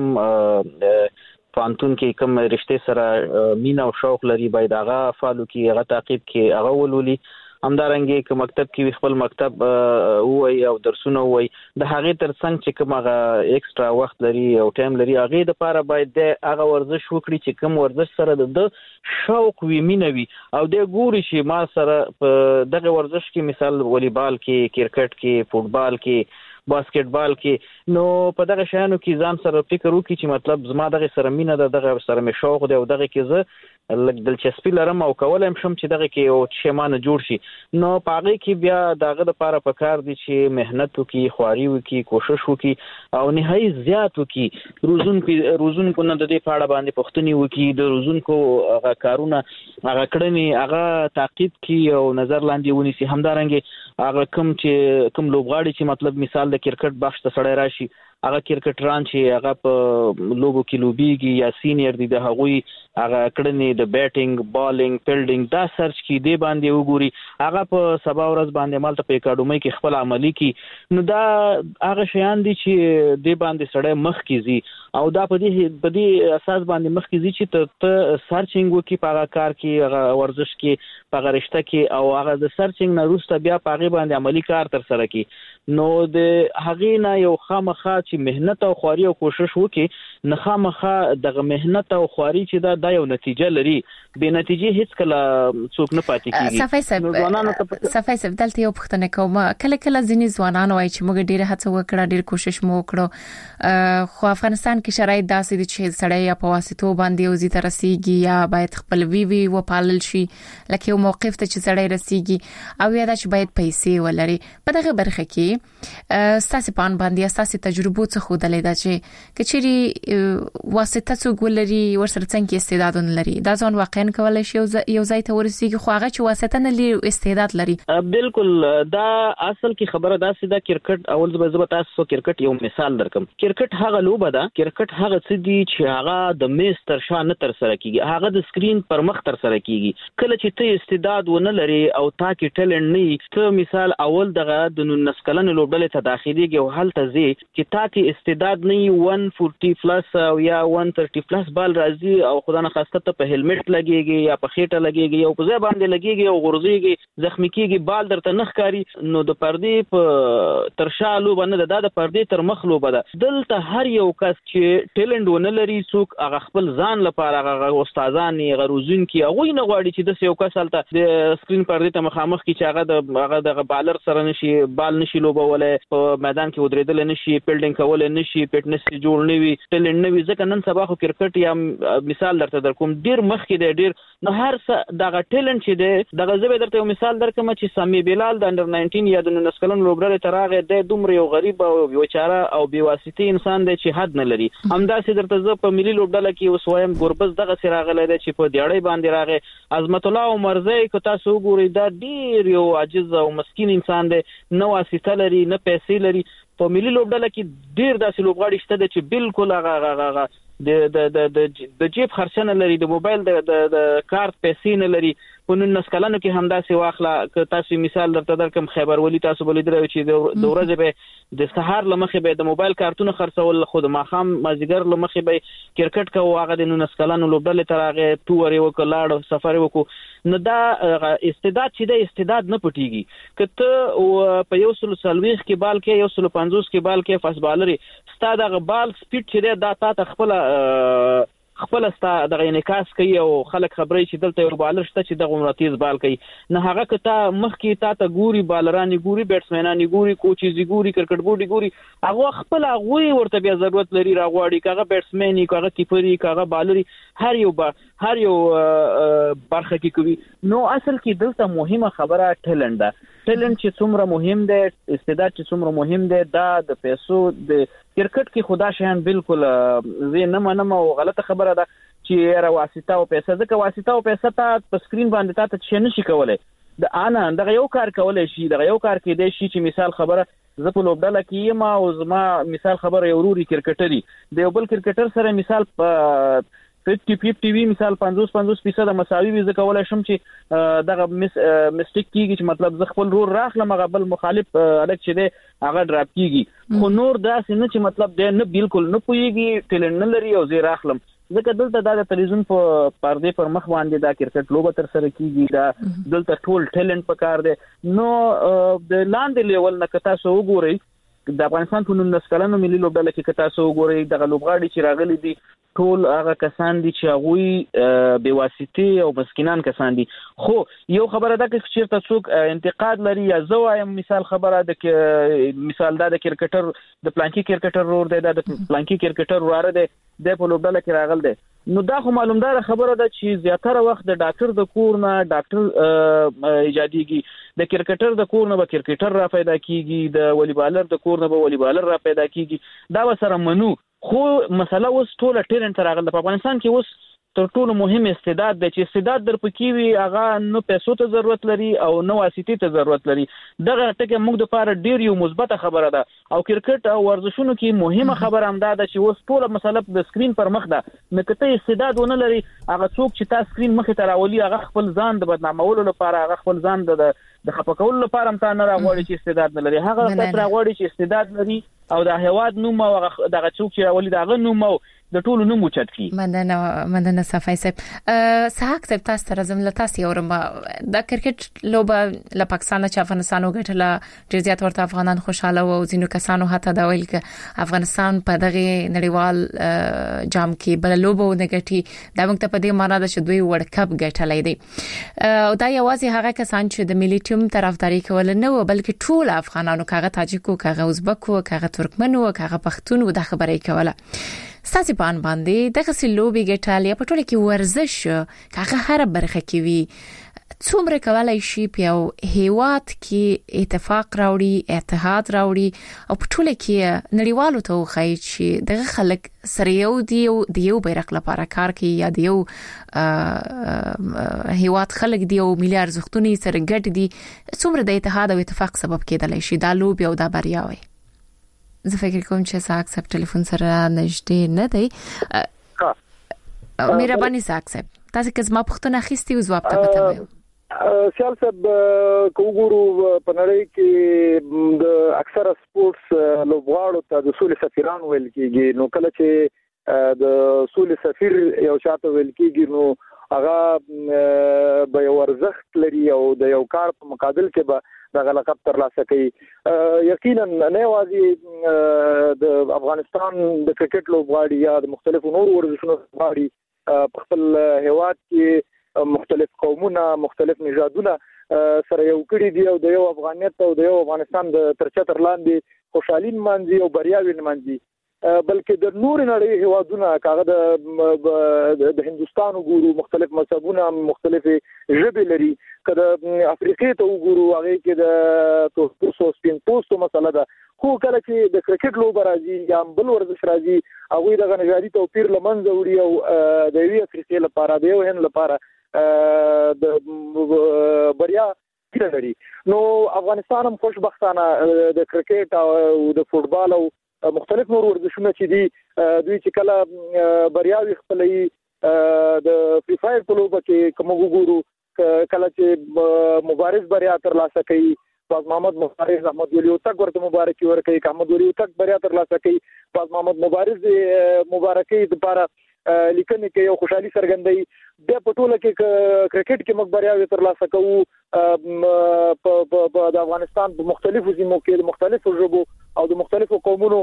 [SPEAKER 6] کوم فانتون کې کوم رشته سره مینا او شوق لري باید هغه فالو کې هغه تعقیب کې هغه ولولي همدارنګه چې مکتب کې خپل مکتب وای او درسونه وای د هغه ترڅنګ چې کوم هغه ایکسترا وخت لري او ټایم لري هغه د لپاره باید د هغه ورزش وکړي چې کوم ورزش سره د شوق وي مینوي او د ګوري چې ما سره په دغه ورزش کې مثال والیبال کې کرکټ کې فوتبال کې باسکټبال کې نو په دغه شانو کې ځان سره فکر وکړي چې مطلب زما دغه سره مینه ده دغه سره مې شوق دی او دغه کې زه لږ دلچسپي لرم او کولم شم چې دغه کې او چې مانه جوړ شي نو پاغه کې بیا دغه لپاره پکار دي چې مهنت وکړي خواري وکړي کوشش وکړي او نهایي زیات وکړي روزونکو روزونکو نه د دې پاړه باندې پښتني وکړي د روزونکو هغه کارونه هغه کړنی هغه تعقیب کړي او نظر لاندې ونیسي همدارنګه هغه کوم چې کوم لوبغاړي چې مطلب مثال د کرکټ بخش ته سړی راشي هغه کرکټران چې هغه په لوبو کې لوبيږي یا سینیئر دي د هغوی هغه کړنی د بیټینګ بالینګ فیلډینګ دا سرچ کې دی باندې وګوري هغه په سبا ورځ باندې مالته په اکاډمي کې خپل عملی کې نو دا هغه شیان دي چې دی باندې سړی مخ کیږي او دا په دې په دې اساس باندې مخ کیږي چې ته سرچینګ وکي په هغه کار کې هغه ورزش کې په هغه رشته کې او هغه د سرچینګ نه وروسته بیا په هغه باندې عملی کار تر سره کی نو د هغه نه یو خامخا چې مهنت او خواري او کوشش وکي نه خامخا دغه مهنت او خواري چې دا د یو نتیجه لري به نتیجه هیڅ کله څوک نه پاتې کیږي
[SPEAKER 4] صفای صاحب صفای صاحب دلته یو پښتنه کوم کله کله ځینې ځوانان وایي چې موږ ډیره هڅه وکړه ډیر کوشش مو وکړو خو افغانستان کې شرایط داسې دي چې سړی یا په واسطو باندې او زی تر رسیږي یا باید خپل وی وی و پالل شي لکه یو موقف ته چې سړی رسیږي او یا دا چې باید پیسې ولري په دغه برخه کې ستاسو پان باندې ستاسو تجربه څه خو دلې دا چې کچري واسطه څو ګولري ورسره څنګه استعدادونه لري دا ځون واقعا کولای شي یو ځای ته ورسیږي خو هغه چې واسطه نه لري استعداد لري
[SPEAKER 6] بالکل دا اصل کې خبره دا سي دا کرکټ اول زبر تاسو کرکټ یو مثال درکم کرکټ هغه لوبه ده کرکټ هغه څه دي چې هغه د میز تر شا نه تر سره کیږي هغه د سکرین پر مخ تر سره کیږي کله چې ته استعداد ونه لري او تا کې ټالنت نه ته مثال اول دغه د نسکلن لوبډلې ته داخليږي او هلته زی چې تا کې استعداد نه one forty پلس او یا one thirty پلس بال راځي او خدای نه خواسته ته په هلمټ لګيږي یا په خېټه لګيږي او په ځای باندې لګيږي او غورځيږي زخمی کیږي بال درته نخ کاری نو د پردې په ترشالو باندې د د پردې تر مخ لوبه ده دلته هر یو کس چې ټیلنټ ونه لري څوک هغه خپل ځان لپاره هغه استادان یې غروزون کی هغه نه غواړي چې د یو کس حالت د سکرین پردې ته مخامخ کی چې هغه د هغه د بالر سره نشي بال نشي لوبولای په میدان کې ودرېدل نشي فیلډینګ کول نشي فټنس جوړ نوي ټیلنټ نوي ځکه نن سبا خو کرکټ یا مثال درته در کوم ډیر مخ کې دی ډیر نو هر څه دغه ټیلنټ چې دی دغه زبې درته مثال درکم چې سامي بلال د انډر ناینټین یا د نولس کلن لوبډلې تراغه د دومره یو غریب او بیچاره او بیواسطي انسان دی چې حد نه لري همداسې درته زه په ملي لوبډله کې وسوایم ګوربز دغه سراغله دی چې په دیاړې باندې راغی عظمت الله عمرزی کو تاسو وګورئ دا ډیر یو عاجز او مسکین انسان دی نو واسطه لري نه پیسې لري په ملي لوبډله کې ډیر داسې لوبغاړي شته چې بالکل هغه هغه د د د د جیب خرڅنه لري د موبایل د د کارت پیسې نه لري په نولس کلنو کې همداسې واخله که تاسو مثال درته درکم خیبر ولی تاسو بل درو چې د ورځې به د سهار لمخې به د موبایل کارتونه خرڅول خود ماخام مازیګر لمخې به کرکټ کوو هغه د نولس کلنو لوبډلې ترغه ټور یو کلاړ سفر وکړو نو دا استعداد چې د استعداد نه پټيږي کته په یو سل سلويخ کې بال کې یو سل پنځوس کې بال کې فاست بالري ستاد غ بال سپیډ چې دا تا خپل خپل ستا دغه انعکاس کوي او خلک خبري چې دلته یو بالر شته چې دغه مرتیز بال کوي نه هغه کته مخ کې تا ته ګوري بالرانی ګوري بیټسمنانی ګوري کوچیز ګوري کرکټ بورډي ګوري هغه خپل هغه ورته بیا ضرورت لري راغواړي کاغه بیټسمنی کاغه کیپری کاغه بالري هر یو با هر یو برخه کې کوي نو اصل کې دلته مهمه خبره ټیلنټ ده ټیلنټ چې څومره مهم دی استعداد چې څومره مهم دی دا د پیسو د کرکټ کې خدا شهان بالکل زه نه منم او غلطه خبره ده چې را واسطه او پیسې ځکه واسطه او پیسې ته په سکرین باندې ته څه نشي کولای د انا دغه یو کار کولای شي دغه یو کار کې دی شي چې مثال خبره زه په لوبډله کې یم او زما مثال خبره یو وروري کرکټري د یو بل کرکټر سره مثال په fifty fifty وی مثال پنځوس پنځوس فیصد مساوي وي زه کولای شم چې دغه مسټیک کیږي چې مطلب زه خپل رور راخلم هغه بل مخالف الګ چې دی هغه ډراپ کیږي خو نور داسې نه چې مطلب دی نه بالکل نه پويږي ټیلنټ نه لري او زه راخلم ځکه دلته دا د تلویزیون په پردې پر مخ باندې دا کرکټ لوبه تر سره کیږي دا دلته ټول ټیلنټ پکار دی نو د لاندې لیول نه کتا سو وګورئ د افغانستان په نولس کلنو ملي لوبډله کې کتا سو وګورئ دغه لوبغاړي چې راغلي دي ټول هغه کسان دي چې هغه بے واسطه او مسکینان کسان دي خو یو خبره ده چې چیرته څوک انتقاد لري یا زوایم مثال خبره ده چې مثال دا د کرکټر د پلانکی کرکټر رور دی د پلانکی کرکټر واره دی د په لوبډله کې راغل دی نو دا خو معلومدار خبره ده چې زیاتره وخت د ډاکټر د کور نه ډاکټر ایجاديږي د کرکټر د کور نه به کرکټر را پیدا کیږي د والیبالر د کور نه به والیبالر را پیدا کیږي دا وسره منو خو مسله اوس ټوله ټیلنټ راغله په افغانستان کې اوس تر ټولو مهم استعداد دی چې استعداد در پکې وي هغه نو پیسو ته ضرورت لري او نو واسطې ته ضرورت لري دغه ټکه موږ د لپاره ډیر یو مثبت خبره ده او کرکټ او ورزشونو کې مهمه خبره هم ده چې اوس ټوله مسله د سکرین پر مخ ده نو کته استعداد ونه لري هغه څوک چې تا سکرین مخ ته راولي هغه خپل ځان د بدنامولو لپاره هغه خپل ځان د د خپکولو لپاره هم تا نه راغوري چې استعداد نه لري هغه تاسو راغوري چې استعداد لري او د هواد نوم او دغه څوک چې راولي دغه نوم او د ټولو نوم اوچت کی
[SPEAKER 4] مننه مننه صفای صاحب سحق صاحب تاسو تر زم تاسو اورم د کرکټ لوبه له پاکستان چې افغانستان وګټله ډیر زیات ورته افغانان خوشاله وو ځینو کسانو حتی دا ویل ک افغانستان په دغه نړیوال جام کې بل لوبه ونګټي دا موږ ته په دې معنی ده چې دوی ورلد کپ ګټلې دي او دا یوازې هغه کسان چې د ملي ټیم طرفداري کول نه و بلکې ټول افغانانو کاغه تاجکو کاغه ازبکو کاغه ترکمنو کاغه پښتون و د خبرې کوله ستاسو په ان باندې دغه سلوبي ګټالیا په ټوله کې ورزش کاغه هر برخه کې وي څومره کولای شي په هیواد کې اتفاق راوړي اتحاد راوړي او په ټوله کې نړیوالو ته وخی چې دغه خلک سره یو دی او د یو بیرغ لپاره کار کوي یا د یو هیواد خلک دی او ملي ارزښتونه سره ګډ دي څومره د اتحاد او اتفاق سبب کېدلی شي دا لوب او دا بریا وي زه فکر کوم چې ساک صاحب ټلیفون سره نږدې نه دی ها مهرباني ساک صاحب تاسو که زما پښتنه اخیستي او جواب ته پته وایو
[SPEAKER 5] سیال صاحب کوګورو په نړۍ کې د اکثره سپورتس لوبغاړو ته د سولې سفیران ویل کېږي. نو کله چې د سولې سفیر یو چاته ویل کېږي نو هغه به یو ارزښت لري او د یو کار په مقابل کې به د لقب ترلاسه کوي. یقینا نه یوازې د افغانستان د کرکټ لوبغاړي یا د مختلفو نورو ورزشونو لوبغاړي په خپل هیواد کې مختلف قومونه مختلف نژادونه سره یو کړي دي او د یو افغانیت او د یو افغانستان د ترچتر لاندې خوشحالي مانځي او بریاوي مانځي، بلکې د نور نړۍ هیوادونه کاغه د د هندستان وګورو مختلف مذهبونه مختلف ژبې لري، کله افریقې ته وګورو هغه کې د توسو سپین پوسټو مسله ده، خو کله چې د کرکټ لوب راځي یا بل ورزش راځي هغه د غنجاري توپیر لمنځه وړي او د وی افریقې لپاره د یو هند لپاره د بریا لري. نو افغانستان هم خوشبختانه د کرکټ او د فوتبال او مختلف نور ورزشونه چې دي دوی چې کله بریاوي خپلې د فری فایر په لوبه کې کوم وګورو کله چې مبارز بریا ترلاسه کوي، باز محمد مبارز احمد ولی تک ورته مبارکي ورکوي، احمد ولی تک بریا ترلاسه کوي، باز محمد مبارز مبارکي لپاره لیکنه کې یو خوشحالي څرګندوي. د پټوله کې کرکټ کې مخبرياوي ترلاسه کوو په د افغانستان په مختلفو سیمو کې د مختلفو ژبو او د مختلفو قومونو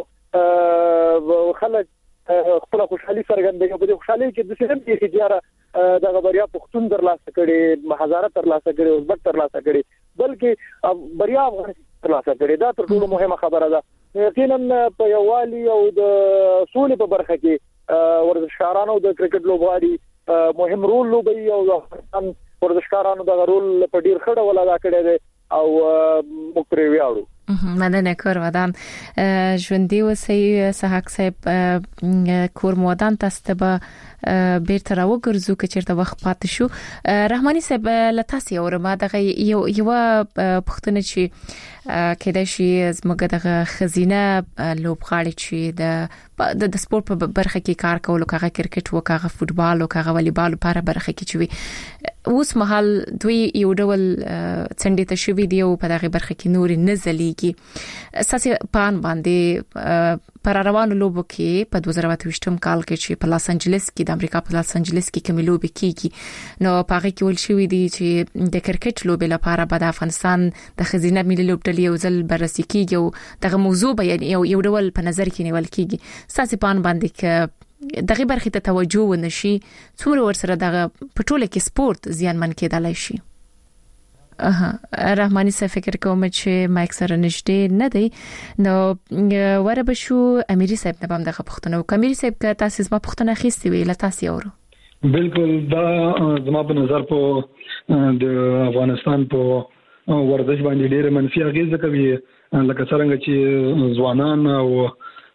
[SPEAKER 5] خلک خپل خوشحالي څرګندوي. په دې خوشحالي کې د سیمې کې اختیار د غبریا پښتون ترلاسه کړي، هزاره ترلاسه کړي، ازبک ترلاسه کړي، بلکې بریا افغانستان ترلاسه کړي. دا تر ټولو مهمه خبره ده. یقینا په یووالي او د سولې په برخه کې ورزشکارانو د کرکټ لوبغاړي مهم رول لوبي او افغانستان ورزشکارانو د رول په ډیر خړه ولا دا کړی دی او موږ پرې ویاړو.
[SPEAKER 4] مننه کور ودان ژوندۍ وسې صحاک صاحب کور مودان تاسو به بیرته راوګرځو که چیرته وخت پاتې شو. رحماني صاحب لتاسي اورما دغه یو یو پښتنه چې کېدای شي زموږ دغه خزینه لوبغاړي چې د د سپورت په برخه کې کار کول، کاغه کرکټ او کاغه فوتبال او کاغه والیبال لپاره برخه کې چوي اوس مهال دوی یو ډول څنډه ته شوی دی او په دغه برخه کې نور نه زلیږي. اساسي پان باندې پر روانو لوبو کې په دوه زره اته ویشتم کال کې چې په لاس انجلس کې د امریکا په لاس انجلس کې کوم لوبي کیږي نو پاره کې ول شوی دی چې د کرکټ لوبي لپاره په افغانستان د خزینه ملي لوبډلې یو ځل بررسي کیږي او دغه موضوع به یو یو ډول په نظر کې نیول کیږي. اساسي پان باندې کې دغه برخه ته توجه ونشي څومره ورسره دغه پټوله کې سپورت زیانمن کېدلای شي. اها رحماني صاحب فکر کوم چې مایک سره نشته نه دی نو وره بشو امیری صاحب نه بم دغه پښتنو کمیری صاحب که تاسو ما پښتنه خېستې ویل تاسو اورو.
[SPEAKER 7] بالکل دا زما په نظر په د افغانستان په ورزش باندې ډېر منفي اغیزه کوي، لکه څنګه چې ځوانان او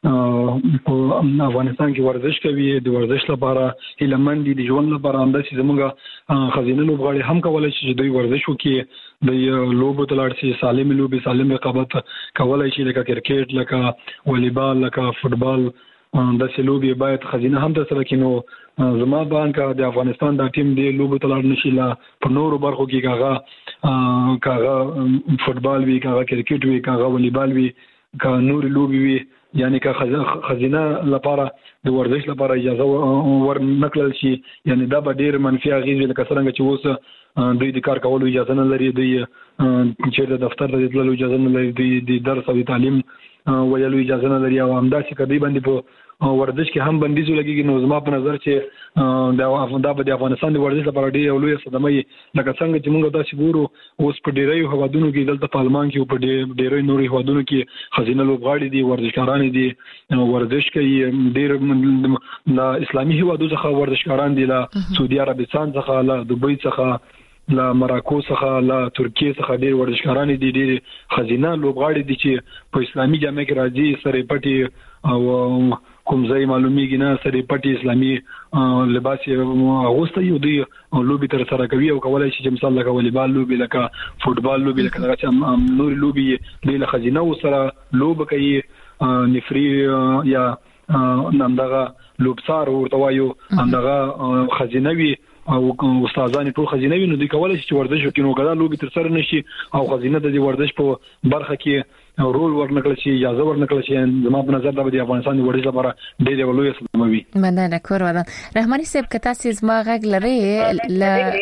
[SPEAKER 7] په افغانستان کې ورزش کوي د ورزش لپاره هیلمن دي د ژوند لپاره انداسې زموږه خزینه لوبغاړي هم کولای شي چې دوی ورزش وکړي، د لوبو تلار شي سالم لوبي سالم رقابت کولای شي، لکه کرکټ لکه والیبال لکه فوتبال د سلوبي باید خزینه هم تر سره کینو. زما باندې د افغانستان د ټیم دی لوبو تلار نشي لا په نورو برخو کې کاغه کاغه فوتبال وی کاغه کرکټ وی کاغه والیبال وی کا نور لوبي وی، یعنی که خزینه لپاره د ورزش لپاره اجازه ور نکړل شي، یعنی دا به ډیر منفي اغیز لکه څنګه چې اوس دوی د کار کولو اجازه نه لري، دوی چې د دفتر ته تللو اجازه نه لري، د درس او تعلیم ویلو اجازه نه لري او همداسې کدی باندې په ورزش کې هم بندیز لګیږي. نو زما په نظر چې دا د افغانستان د ورزش لپاره ډیر لوی صدمه لکه څنګه چې موږ تاسو ګورو اوس په ډیرۍ هوادونو کې دلته په آلمان کې او په ډیرۍ نوري هوادونو کې خزینه لوبغاړي دي، ورزشکاران دي، ورزش کوي ډیر د اسلامي هوادو څخه ورزشکاران دي، له سعودي عربستان څخه، له دوبۍ څخه، له مراکو څخه، له ترکیه څخه ډیر ورزشکاران دي، ډیر خزینه لوبغاړي دي چې په اسلامي جامع کې راځي، سره پټي او کوم ځای معلومیږي نه سره پټي اسلامي لباس اغوسته یو دی لوبي تر سره کوي او کولای شي چې مثال لکه والیبال لوبي لکه فوتبال لوبي لکه دغه چې نور لوبي د خزینه سره لوب کوي، نفري یا نندغه لوبسار ورته وایو، اندغه خزینوي او استادان ټول خزینه وي نو د کولای شي ورزش وکړي نو کله لوبي تر سره نشي او خزینه د ورزش په برخه کې رول ورنکړي شي اجازه ورنکړي شي زما په نظر د افغانستان د ورزش لپاره ډېر ولوي صدمه وي.
[SPEAKER 4] مننه کور ودان رحماني صاحب کته سیز ما غږ لري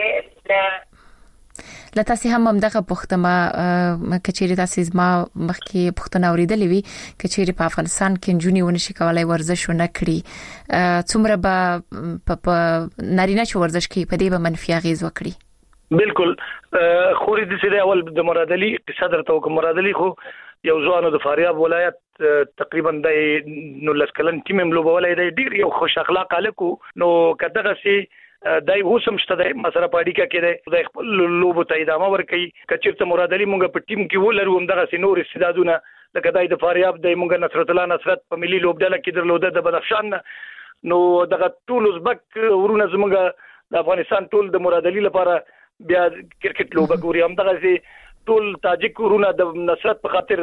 [SPEAKER 4] ل لته سي هم دغه پښتمه کچيري تاسو ما مخکې پښتنه اوریدلې وی کچيري په افغانستان کې جونی ونشي کولای ورزش ونه کړی څومره به په نارینه چې ورزش کوي په دې به منفي اغیز وکړي.
[SPEAKER 8] بالکل خوري د سره اول د مراد علي صدر تو کوم مراد علي خو یو ځوانو د فاریاب ولایت تقریبا د نو لسکلن ټیم ملوبولای دی ډیر یو خوش اخلاق الکو نو کداغه سي دای اوسم شته د مسره پاډیکا کې د خپل لوبو ته ادامه ورکړي کچېرته مراد علي مونږ په ټیم کې ولرو هم دغه سينور استعدادونه لکه دای د فاریاب د مونږ نصرت الله نصرت په ملي لوبډله کې درلوده د بدخشان نو دغه ټول ازبک ورونه زمونږ د افغانستان ټول د مراد علي لپاره بیا کرکټ لوبه ګوري هم دغه سي ټول تاجک ورونه د نصرت په خاطر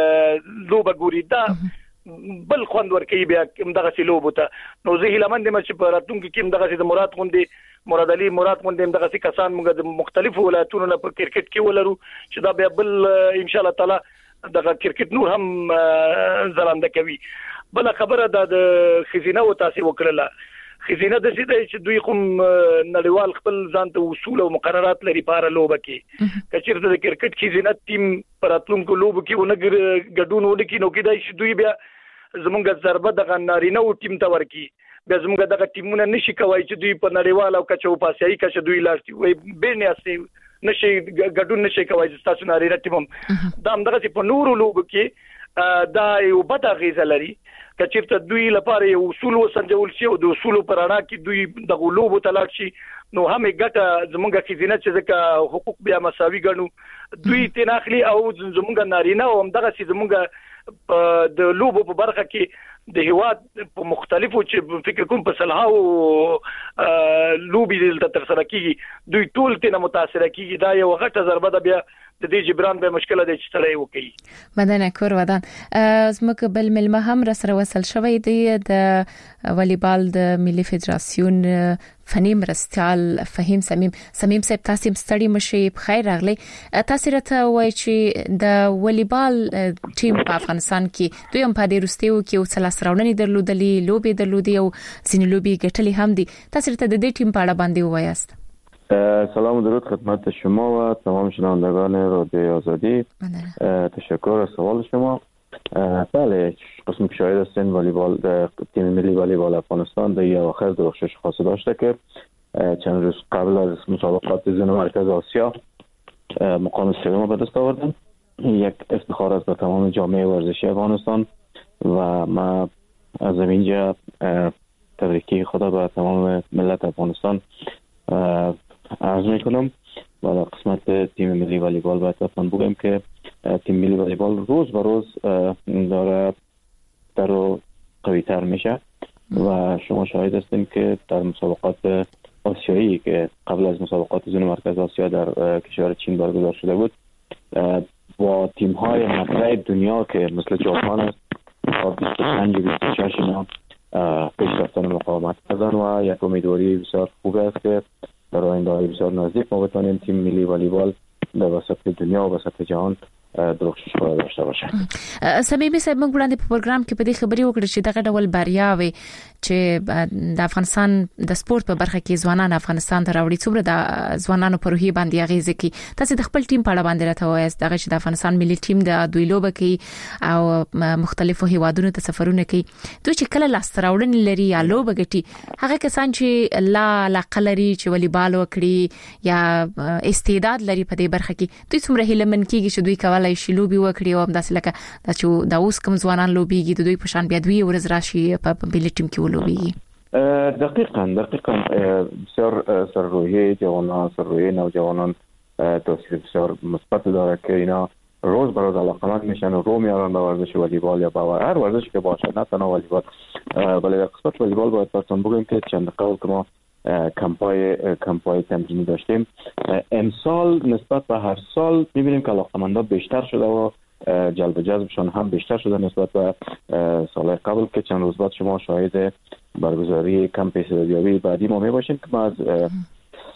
[SPEAKER 8] لوبه ګوري دا بل خوند ورکوي بیا کوم دغه سلوب ته نو زه هیلمند یم چې په راتلونکي کې دغه د مراد غوندي مراد علي مراد غوندي دغه سي کسان موږ د مختلفو ولایتونو نه په کرکټ کې ولرو چې دا بیا بل ان شاء الله تعالی دغه کرکټ نور هم زرانده کوي. بل خبره د خزینه او تاسو وکړه خزینه د سیده چې دوی کوم نړیوال خپل ځان ته اصول او مقررات لري په اړه لوبه کې کچېرته د کرکټ خزینه ټیم پر راتلونکو لوبو کې ونه ګډون وکړي نو کې دا چې دوی بیا زمونږ ضربه د نارینه او ټیم ته ورکی بیا زمونږ دغه ټیمونه نشي کوي چې دوی په نړیوال او کچو پاسيي کچ دوی لاشتي وي به نه اسي نشي ګډون نشي کوي چې تاسو نارینه ټیم دا هم دغه په نورو لوب کې دا یو بد غیزه لري کچېرته دوی لپاره یو اصول وسنجول شي او د اصول پر اړه کې دوی د غلوب تلاش شي نو هم ګټه زمونږ خزینه چې ځکه حقوق بیا مساوي ګڼو دوی تناخلي او زمونږ نارینه او هم دغه سي زمونږ د لوبو په برخه کې د هواد په مختلفو چې فکر کوم په صلاحو لوبي دلته تر سره کیږي دوی ټول تنه متاثر کیږي دا یو غټه ضربه ده بیا د دې جبران به مشکله ده چې تلای وکي.
[SPEAKER 4] مدنه کور ودان زموږ بل ملما هم را سره وصل شوی دی د والیبال د ملي فدراسیون فنی مرستيال فهیم سمیم سمیم صاحب تاسو ستړي مشي په خیر راغلی تاسو راته وایي چې د والیبال ټیم په افغانستان کې دوی هم په دې روستیو کې او څلاسراونني درلودلې لوبي درلودي او ځینې لوبي ګټلې هم دي تاسو راته د دې ټیم په اړه باندې وایاست.
[SPEAKER 9] سلام و درود خدمت شما و تمام شنوندگان رادیو آزادی. تشکر از سوال شما. بله قسم که شاهد هستین والیبال تیم ملی والیبال افغانستان در یک آخر درخشش خاصی داشته که چند روز قبل از مسابقات زن مرکز آسیا مقام سوم به دست آوردن. یک افتخار است به تمام جامعه ورزشی افغانستان و ما از اینجا تبریکی خدا به تمام ملت افغانستان عرض میکنم و در قسمت تیم ملی والیبال باید اتفاق بگم که تیم ملی والیبال روز به روز داره در رو قوی تر میشه و شما شاهد هستین که در مسابقات آسیایی که قبل از مسابقات زن مرکز آسیا در کشور چین برگزار شده بود با تیم های مطرح دنیا که مثل ژاپن است تا بیست و پنج بیست و شش اینا پیش رفتن مقاومت کردن و یک امیدواری بسیار خوب است که در آینده بسیار نزدیک ما بتوانیم تیم ملی والیبال در وسط دنیا و وسط جهان درخشش داشته باشه.
[SPEAKER 4] سمیمي صاحب موږ وړاندې په پروګرام کې په دې خبري وکړه چې دغه ډول بریاوي چې د افغانستان د سپورت په برخه کې ځوانان افغانستان ته راوړي څومره د ځوانانو په روحي باندې اغیزه کوي تاسو د خپل ټیم په اړه باندې راته وایاست دغه چې د افغانستان ملي ټیم د دوی لوبه کوي او مختلفو هیوادونو ته سفرونه کوي دوی چې کله لاس راوړنې لري یا لوبه ګټي هغه کسان چې لا لاقلري چې والیبال وکړي یا استعداد لري په دې برخه کې دوی څومره هیلمن کیږي چې دوی کولای شي لوبي وکړي او داسې لکه دا چې دا اوس کوم ځوانان لوبيږي د دوی په شان بیا دوی ورځ راشي په ملي ټیم کې ولوبيږي.
[SPEAKER 9] دقیقاً دقیقاً بسیار سررویه جوانان سررویه نوجوانان تاثیر بسیار مثبت داره که اینا روز به روز علاقمند میشن و رو میارن به ورزش والیبال یا به هر ورزشی که باشه نه تنها والیبال ولی در قسمت والیبال باید براتون بگیم که چند قبل که ما کمپای کمپای تمرینی داشتیم امسال نسبت به هر سال میبینیم که علاقمندا بیشتر شده و جلب و جذبشون هم بیشتر شده نسبت به سال قبل که چند روز بعد شما شاهد برگزاری کمپ استعدادیابی بعدی ما میباشیم که ما از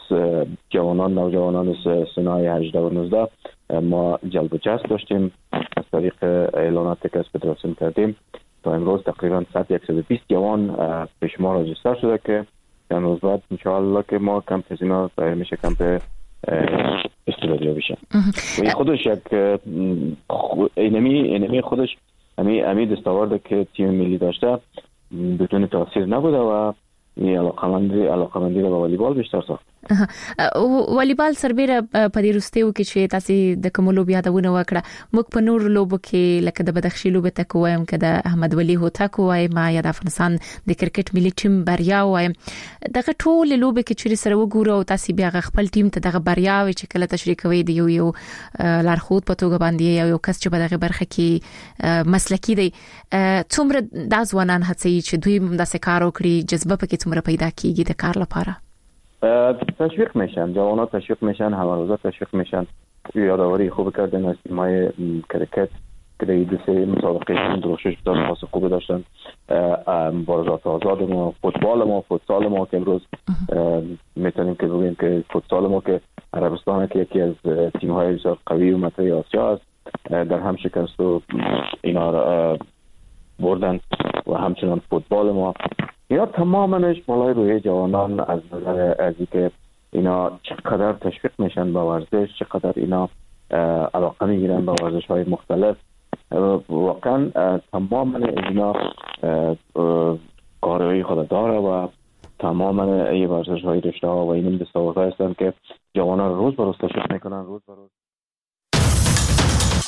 [SPEAKER 9] جوانان نوجوانان سنای هجده و نوزده ما جلب و جذب داشتیم از طریق اعلاناتی که از فدراسیون کردیم. تا امروز تقریبا صد و بیست جوان به شما راجستر شده که امروز بعد انشاءالله که ما کمپ هزینا ظاهر میشه کمپ استرالیا بشه. و خودش یک اینمی اینمی خودش امی امی دستاورد که تیم ملی داشته بدون تاثیر نبوده و این علاقمندی علاقمندی رو به والیبال بیشتر ساخت.
[SPEAKER 4] والیبال سربېره په دې وروستیو کې چې تاسو د کوم لوبیا یادونه وکړه موږ په نور لوبو کې لکه د بدخشي لوبه ته کوم کې د احمد ولی هوتک وایم یا د افغانستان د کرکټ ملي ټیم بریا وایم دغه ټول لوبه کې چې سره وګورو او تاسو بیا خپل ټیم ته دغه بریا وي چې کله تشریح کوي دی یو یو لارښود په توګه باندې یو کس چې په دغه برخه کې مسلکی دی څومره د ځوانان هڅې چې دوی د سکار وکړي جذبه پکې څومره پیدا کیږي د کار لپاره
[SPEAKER 9] تشویق میشن، جوانان تشویق میشن، همه روزا تشویق میشن. یادآوری خوب کردن از تیمای کرکت که در دو سه مسابقه دروشش بسیار خاص خوب داشتن. مبارزات آزاد ما، فوتبال ما، فوتسال ما که امروز میتونیم که بگیم که فوتسال ما که عربستان که یکی از تیم‌های بسیار قوی و مطرح آسیا است در هم شکست و اینا را بردن و همچنان فوتبال ما اینا تمامش بالای روی جوانان از نظر از اینکه اینا چقدر تشویق میشن به ورزش، چقدر اینا علاقه میگیرن به ورزش‌های مختلف. واقعا تمام اینا کارایی خود داره و تمام این ورزش‌های رشته ها و این دستاوردها هستند که جوانان روز به روز تشویق میکنن، روز به روز